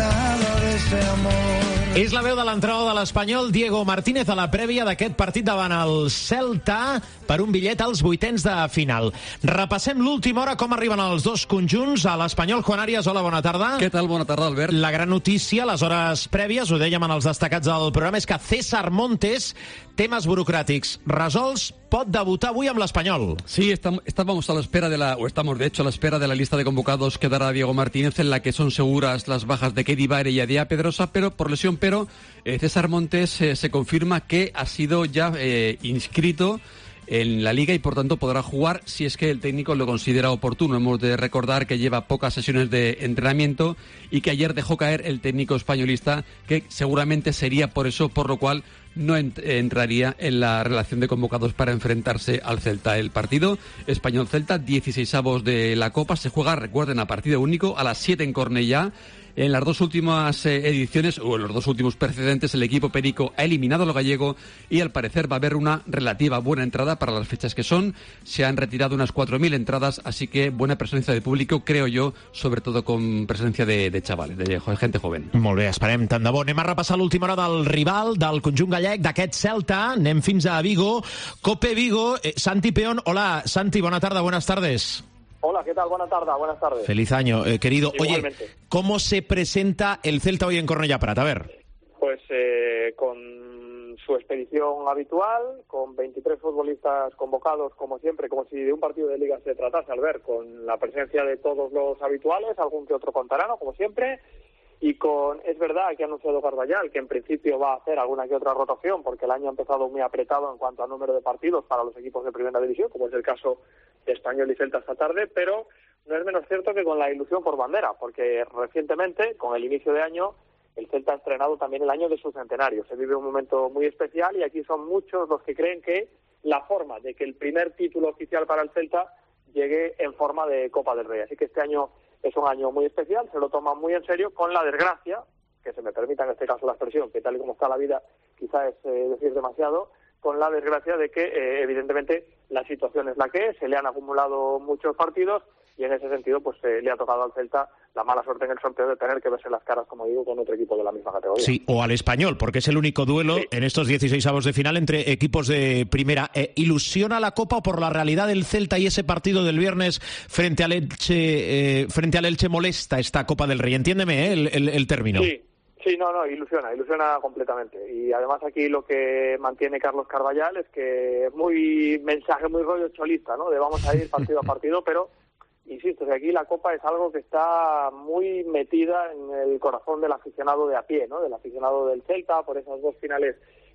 És la veu de l'entrenador de l'Espanyol, Diego Martínez, a la prèvia d'aquest partit davant el Celta per un bitllet als 8ens de final. Repassem l'última hora, com arriben els dos conjunts. A l'Espanyol, Juan Arias, hola, bona tarda.
Què tal? Bona tarda, Albert.
La gran notícia, les hores prèvies, ho dèiem en els destacats del programa, és que César Montes, temes burocràtics resolts, pot debutar avui amb l'Espanyol.
Sí, estábamos a la espera estamos de hecho a la espera de la lista de convocados que dará Diego Martínez, en la que son seguras las bajas de Kedi Bare y Adrià Pedrosa, pero por lesión, César Montes se confirma que ha sido ya inscrito en la Liga y por tanto podrá jugar si es que el técnico lo considera oportuno. Hemos de recordar que lleva pocas sesiones de entrenamiento y que ayer dejó caer el técnico españolista, que seguramente sería por eso por lo cual no entraría en la relación de convocados para enfrentarse al Celta. El partido Español-Celta, 16avos de la Copa, se juega, recuerden, a partido único a las 7 en Cornellá. En las dos últimas ediciones, o en los dos últimos precedentes, el equipo perico ha eliminado al gallego y al parecer va a haber una relativa buena entrada para las fechas que son. Se han retirado unas 4.000 entradas, así que buena presencia de público, creo yo, sobre todo con presencia de chavales, de gente joven.
Molt bé, esperem tant de bo. Anem a repassar l'última hora del rival, del conjunt gallec, d'aquest Celta. Anem fins a Vigo. Cope Vigo, Santi Peón. Hola, Santi, bona tarda, buenas tardes.
Hola, ¿qué tal? Buenas tardes.
Feliz año, querido.
Igualmente.
Oye, ¿cómo se presenta el Celta hoy en Cornellá Prat? A ver.
Pues con su expedición habitual, con 23 futbolistas convocados, como siempre, como si de un partido de liga se tratase, al ver, con la presencia de todos los habituales, algún que otro contarano, como siempre, y es verdad que ha anunciado Carballal que en principio va a hacer alguna que otra rotación, porque el año ha empezado muy apretado en cuanto al número de partidos para los equipos de primera división, como es el caso de Español y Celta esta tarde, pero no es menos cierto que con la ilusión por bandera, porque recientemente, con el inicio de año, el Celta ha estrenado también el año de su centenario. Se vive un momento muy especial y aquí son muchos los que creen que la forma de que el primer título oficial para el Celta llegue en forma de Copa del Rey. Así que este año es un año muy especial, se lo toman muy en serio, con la desgracia, que se me permita en este caso la expresión, que tal y como está la vida quizá es decir demasiado, con la desgracia de que evidentemente la situación es la que es, se le han acumulado muchos partidos y en ese sentido pues le ha tocado al Celta la mala suerte en el sorteo de tener que verse las caras, como digo, con otro equipo de la misma categoría.
Sí, o al Español, porque es el único duelo en estos 16avos de final entre equipos de primera. ¿Ilusiona la Copa o por la realidad del Celta y ese partido del viernes frente al Elche molesta esta Copa del Rey? Entiéndeme el término.
Sí, no, ilusiona completamente. Y además aquí lo que mantiene Carlos Carballal es que es muy mensaje, muy rollo cholista, ¿no? De vamos a ir partido a partido, pero insisto, que aquí la Copa es algo que está muy metida en el corazón del aficionado de a pie, ¿no? Del aficionado del Celta, por esas dos finales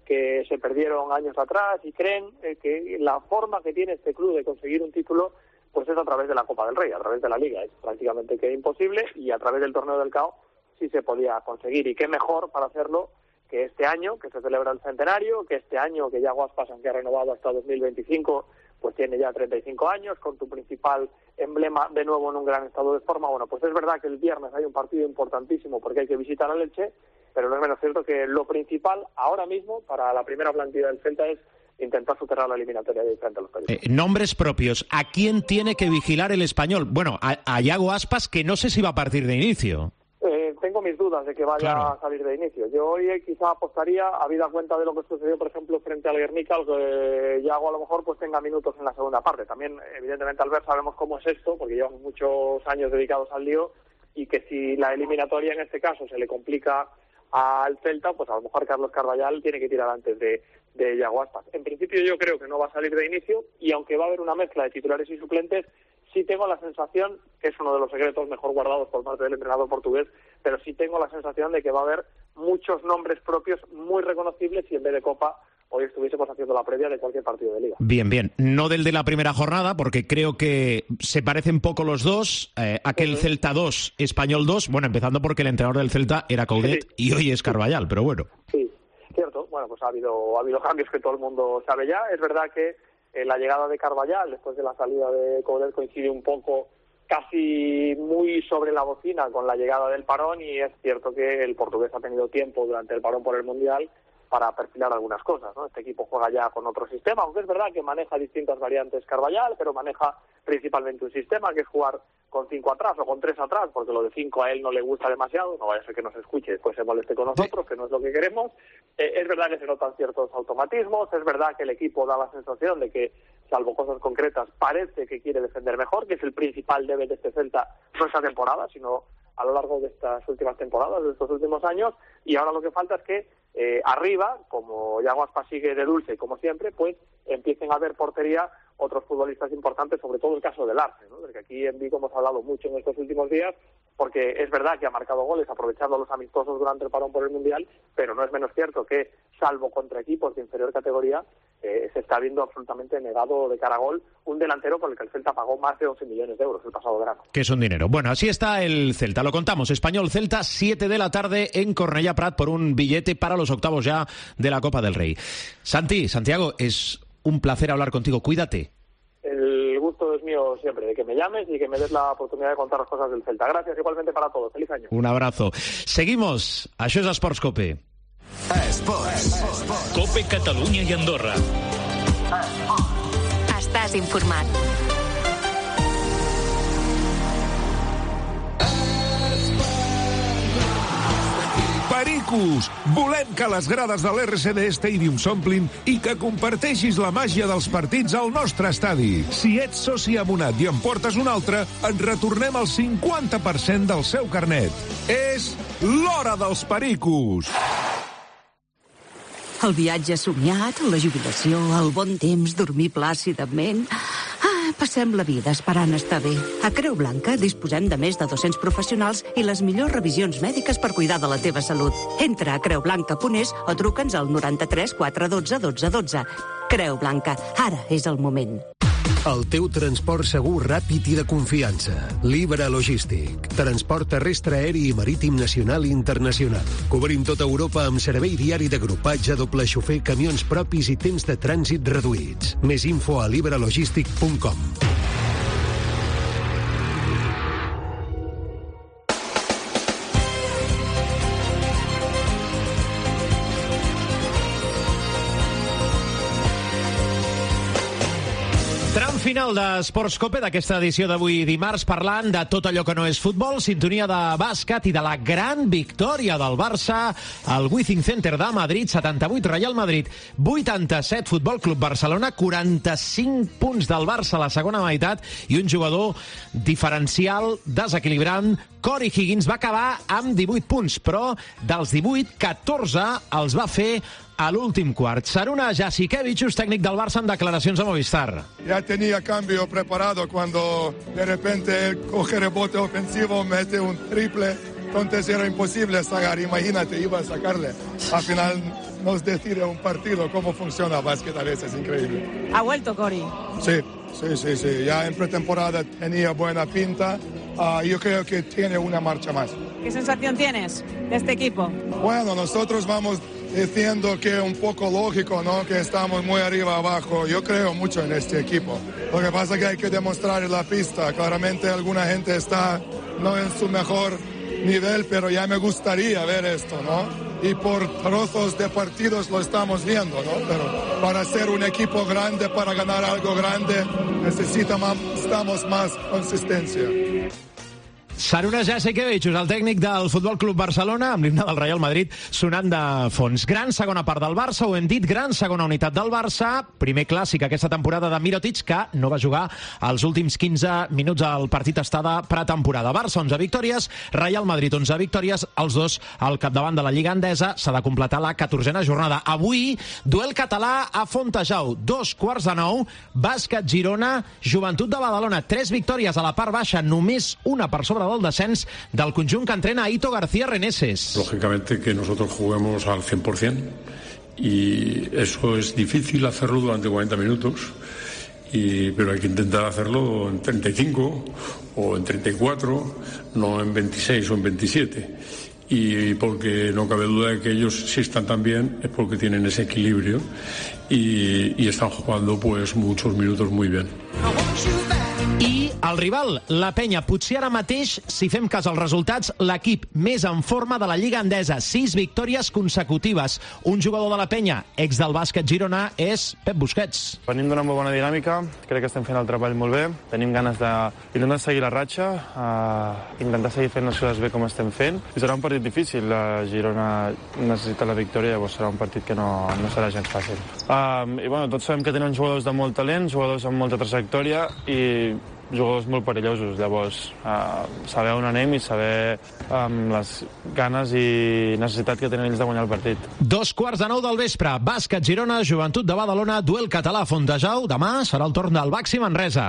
que se perdieron años atrás y creen que la forma que tiene este club de conseguir un título pues es a través de la Copa del Rey, a través de la Liga. Es prácticamente que imposible, y a través del Torneo del CAO sí se podía conseguir. Y qué mejor para hacerlo que este año, que se celebra el centenario, que este año que Yago Aspas, aunque ha renovado hasta 2025, pues tiene ya 35 años, con tu principal emblema de nuevo en un gran estado de forma. Bueno, pues es verdad que el viernes hay un partido importantísimo porque hay que visitar al Elche, pero no es menos cierto que lo principal ahora mismo para la primera plantilla del Celta es intentar superar la eliminatoria de frente a los Pericos.
Nombres propios. ¿A quién tiene que vigilar el Español? Bueno, a Yago Aspas, que no sé si va a partir de inicio.
Tengo mis dudas de que vaya a salir de inicio. Yo hoy quizá apostaría, habida cuenta de lo que sucedió, por ejemplo, frente al Guernica, que Yago a lo mejor pues tenga minutos en la segunda parte. También, evidentemente, al ver sabemos cómo es esto, porque llevamos muchos años dedicados al lío, y que si la eliminatoria en este caso se le complica al Celta, pues a lo mejor Carlos Carballal tiene que tirar antes de Yago Aspas. En principio yo creo que no va a salir de inicio, y aunque va a haber una mezcla de titulares y suplentes, sí tengo la sensación, que es uno de los secretos mejor guardados por parte del entrenador portugués, pero sí tengo la sensación de que va a haber muchos nombres propios muy reconocibles, y en vez de Copa hoy estuviésemos haciendo la previa de cualquier partido de Liga.
Bien. No del de la primera jornada, porque creo que se parecen poco los dos. Aquel Celta 2, Español 2, bueno, empezando porque el entrenador del Celta era Coudet y hoy es Carballal, pero bueno.
Sí, cierto. Bueno, pues ha habido cambios que todo el mundo sabe ya. Es verdad que la llegada de Carballal después de la salida de Coudet coincide un poco, casi muy sobre la bocina, con la llegada del parón, y es cierto que el portugués ha tenido tiempo durante el parón por el Mundial para perfilar algunas cosas, ¿no? Este equipo juega ya con otro sistema, aunque es verdad que maneja distintas variantes Carballal, pero maneja principalmente un sistema que es jugar con 5 atrás o con 3 atrás, porque lo de 5 a él no le gusta demasiado, no vaya a ser que nos escuche y después se moleste con nosotros, que no es lo que queremos. Es verdad que se notan ciertos automatismos, es verdad que el equipo da la sensación de que, salvo cosas concretas, parece que quiere defender mejor, que es el principal debe de este Celta, no esta temporada, sino a lo largo de estas últimas temporadas, de estos últimos años, y ahora lo que falta es que arriba, como Yago Aspas sigue de dulce, como siempre, pues empiecen a haber portería otros futbolistas importantes, sobre todo el caso del Arce, ¿no? Porque aquí en Vigo hemos hablado mucho en estos últimos días, porque es verdad que ha marcado goles aprovechando los amistosos durante el parón por el Mundial, pero no es menos cierto que, salvo contra equipos de inferior categoría, se está viendo absolutamente negado de cara a gol un delantero por el que el Celta pagó más de 11 millones de euros el pasado verano.
Que es un dinero. Bueno, así está el Celta, lo contamos. Español Celta, 7 de la tarde en Cornellà Prat, por un billete para los octavos ya de la Copa del Rey. Santiago, es un placer hablar contigo. Cuídate.
El gusto es mío siempre, de que me llames y que me des la oportunidad de contar las cosas del Celta. Gracias igualmente para todos. Feliz año.
Un abrazo. Seguimos. Això és Esports Cope.
Cope Catalunya i Andorra.
Estàs informat.
Pericos! Volem que les grades de l'RCD Stadium s'omplin i que comparteixis la màgia dels partits al nostre estadi. Si ets soci abonat i en portes un altre, et retornem el 50% del seu carnet. És l'hora dels Pericos!
El viatge somiat, la jubilació, el bon temps, dormir plàcidament... Passem la vida esperant estar bé. A Creu Blanca disposem de més de 200 professionals i les millors revisions mèdiques per cuidar de la teva salut. Entra a creublanca.es o truca'ns al 93 412 12 12. Creu Blanca, ara és el moment.
El teu transport segur, ràpid i de confiança. Libre Logístic. Transport terrestre, aeri i marítim nacional i internacional. Cobrim tota Europa amb servei diari d'agrupatge, doble xofer, camions propis i temps de trànsit reduïts. Més info a librelogistic.com.
Final d'Esports Cope d'aquesta edició d'avui dimarts, parlant de tot allò que no és futbol, sintonia de bàsquet i de la gran victòria del Barça al Withing Center de Madrid, 78 Real Madrid, 87 Futbol Club Barcelona, 45 punts del Barça a la segona meitat i un jugador diferencial, desequilibrant. Corey Higgins va acabar amb 18 punts, però dels 18, 14 els va fer a l'últim quart. Saruna Jasikevičius, técnico del Barça, en declaraciones a Movistar.
Ya tenía cambio preparado cuando de repente él coge rebote ofensivo, mete un triple, entonces era imposible sacar, imagínate, iba a sacarle. Al final nos decide un partido. Cómo funciona el básquet a veces, es increíble.
¿Ha vuelto Cory?
Sí. Ya en pretemporada tenía buena pinta. Yo creo que tiene una marcha más.
¿Qué sensación tienes de este equipo?
Bueno, nosotros vamos diciendo que es un poco lógico, ¿no? Que estamos muy arriba abajo. Yo creo mucho en este equipo. Lo que pasa es que hay que demostrar en la pista. Claramente alguna gente está no en su mejor nivel, pero ya me gustaría ver esto, ¿no? Y por trozos de partidos lo estamos viendo, ¿no? Pero para ser un equipo grande, para ganar algo grande, necesitamos más consistencia.
Saruna Jasikevic, el tècnic del Futbol Club Barcelona, amb l'himne del Real Madrid sonant de fons. Gran segona part del Barça, ho hem dit, gran segona unitat del Barça. Primer clàssic aquesta temporada de Mirotic, que no va jugar els últims 15 minuts al partit estada pretemporada. Barça, 11 victòries, Real Madrid, 11 victòries, els dos al capdavant de la Lliga Endesa. S'ha de completar la 14a jornada. Avui, duel català a Fontejau, 8:45, Bàsquet Girona, Joventut de Badalona. 3 victòries a la part baixa, només una per sobre del descens del conjunt que entrena Aito García Reneses.
Lógicamente que nosotros juguemos al 100% y eso es difícil hacerlo durante 40 minutos, pero hay que intentar hacerlo en 35 o en 34, no en 26 o en 27. Y porque no cabe duda de que ellos, si están tan bien, es porque tienen ese equilibrio y están jugando pues muchos minutos muy bien.
I el rival, la Penya, potser ara mateix, si fem cas als resultats, l'equip més en forma de la Lliga Endesa. 6 victòries consecutives. Un jugador de la Penya, ex del Bàsquet Girona, és Pep Busquets.
Venim d'una molt bona dinàmica, crec que estem fent el treball molt bé, tenim ganes d'intentar seguir la ratxa, intentar seguir fent les coses bé com estem fent, i serà un partit difícil. La Girona necessita la victòria, llavors serà un partit que no serà gens fàcil. I bueno, tots sabem que tenen jugadors de molt talent, jugadors amb molta trajectòria i jugadors molt perillosos, llavors saber on anem i saber les ganes i necessitat que tenen ells de guanyar el partit.
8:45 del vespre, Bàsquet Girona, Joventut de Badalona, duel català a Fontejau. Demà serà el torn del Baxi Manresa.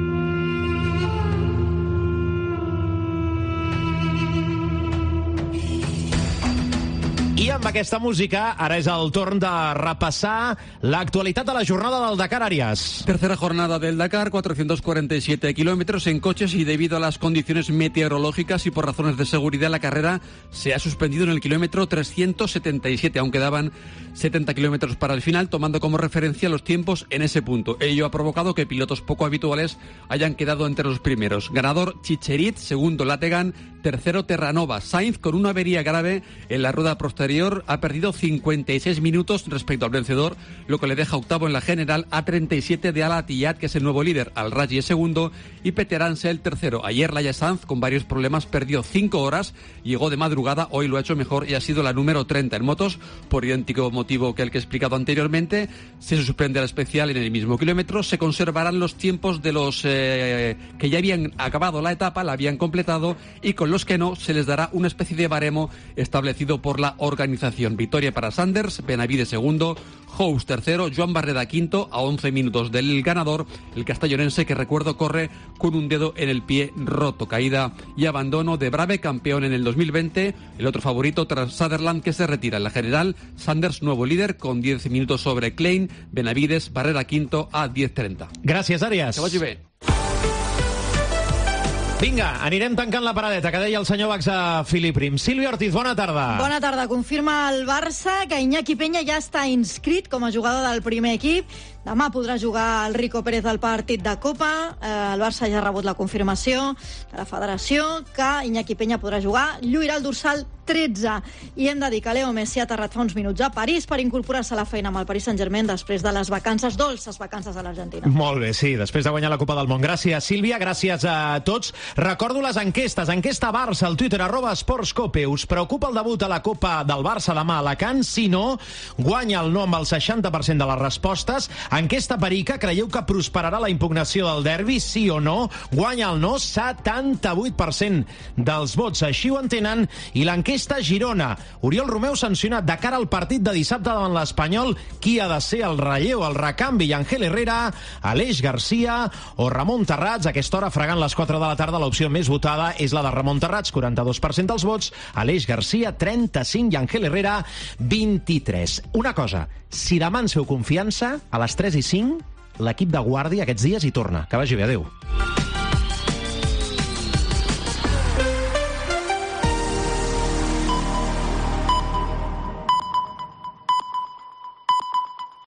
I amb aquesta música, ara és el torn de repassar l'actualitat de la jornada del Dakar, Arias.
Tercera jornada del Dakar, 447 kilómetros en coches y debido a las condiciones meteorológicas y por razones de seguridad, la carrera se ha suspendido en el kilómetro 377, aunque quedaban 70 kilómetros para el final, tomando como referencia los tiempos en ese punto. Ello ha provocado que pilotos poco habituales hayan quedado entre los primeros. Ganador Chicherit, segundo Lategan, tercero Terranova. Sainz, con una avería grave en la rueda posterior, ha perdido 56 minutos respecto al vencedor, lo que le deja octavo en la general a 37 de Al Attiyah, que es el nuevo líder. Al Raji es segundo y Peter Ansel tercero. Ayer Laia Sanz, con varios problemas, perdió 5 horas, llegó de madrugada, hoy lo ha hecho mejor y ha sido la número 30 en motos, por idéntico motivo que el que he explicado anteriormente. Se suspende la especial en el mismo kilómetro, se conservarán los tiempos de los que ya habían acabado la etapa, la habían completado, y con los que no se les dará una especie de baremo establecido por la organización. Victoria para Sanders, Benavides segundo, House tercero, Joan Barreda quinto, a 11 minutos del ganador, el castellonense, que recuerdo corre con un dedo en el pie roto. Caída y abandono de Brave, campeón en el 2020, el otro favorito tras Sutherland, que se retira en la general. Sanders nuevo líder con 10 minutos sobre Klein, Benavides, Barrera quinto a 10:30.
Gràcies, Àries.
Que vagi bé.
Vinga, anirem tancant la paradeta que deia el senyor Baxa Filip Prim. Sílvia Ortiz, bona tarda.
Bona tarda. Confirma el Barça que Iñaki Peña ja està inscrit com a jugador del primer equip. Demà podrà jugar el Rico Pérez al partit de Copa. El Barça ja ha rebut la confirmació de la federació que Iñaki Peña podrà jugar. Lluirà el dorsal 13. I hem de dir que Leo Messi ha aterrat fa uns minuts a París per incorporar-se a la feina amb el Paris Saint-Germain després de les vacances, dolces vacances a l'Argentina.
Molt bé, sí, després de guanyar la Copa del Món. Gràcies, Sílvia, gràcies a tots. Recordo les enquestes. Enquesta Barça al Twitter, @SportsCope. Us preocupa el debut a la Copa del Barça demà a Alacant? Si no, guanya el no amb el 60% de les respostes. Enquesta Perica, creieu que prosperarà la impugnació del derbi, sí o no? Guanya el no, 78% dels vots, així ho entenen. I l'enquesta Girona. Oriol Romeu sancionat de cara al partit de dissabte davant l'Espanyol. Qui ha de ser el relleu, el recanvi? Ángel Herrera, Aleix Garcia o Ramon Terrats? A aquesta hora, fregant les 4 de la tarda, l'opció més votada és la de Ramon Terrats, 42% dels vots, Aleix Garcia, 35, i Ángel Herrera, 23. Una cosa, si demà ens feu confiança, a les 3:05, l'equip de Guàrdia aquests dies hi torna. Que vagi bé, adéu.